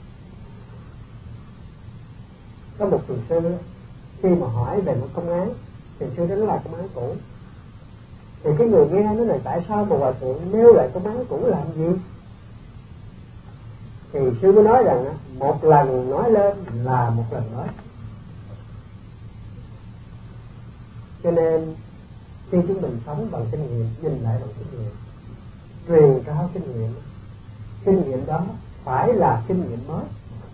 có một thiền sư khi mà hỏi về một công án, thiền sư đó nó là công án cũ. Thì cái người nghe nói là tại sao mà hòa thượng nêu lại công án cũ làm gì? Thì sư mới nói rằng một lần nói lên là một lần mới. Cho nên khi chúng mình sống bằng kinh nghiệm, nhìn lại bằng kinh nghiệm, truyền trao kinh nghiệm, kinh nghiệm đó phải là kinh nghiệm mới.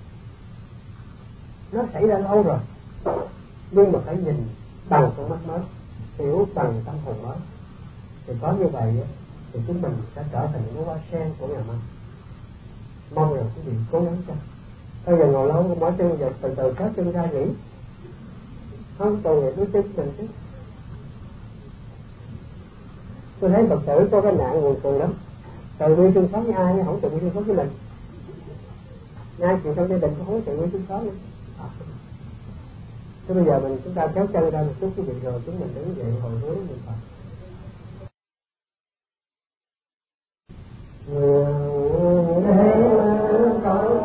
Nó xảy ra lâu rồi, nhưng mà phải nhìn bằng con mắt mới, hiểu bằng tâm hồn mới. Thì có như vậy thì chúng mình sẽ trở thành những hoa sen của nhà Mông. Mong rằng quý vị cố gắng cho. Bây giờ ngồi lâu không mỏi chân, giờ từ từ kéo chân ra nghỉ. Không tội nghiệp đứa chân mình chứ. Tôi thấy Phật tử có cái nạn buồn cười lắm, tự bi thương xót với ai không tự bi thương xót với mình, ai chuyện trong gia đình cũng không tự bi thương xót nữa. Thế bây giờ mình chúng ta kéo chân ra một chút quý vị, rồi chúng mình đứng dậy hồi hướng niệm Phật. Nguyện thế có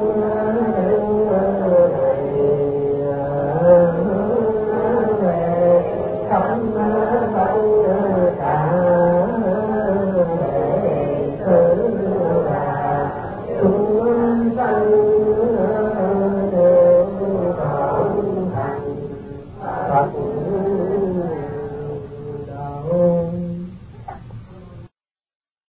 thầy về khắp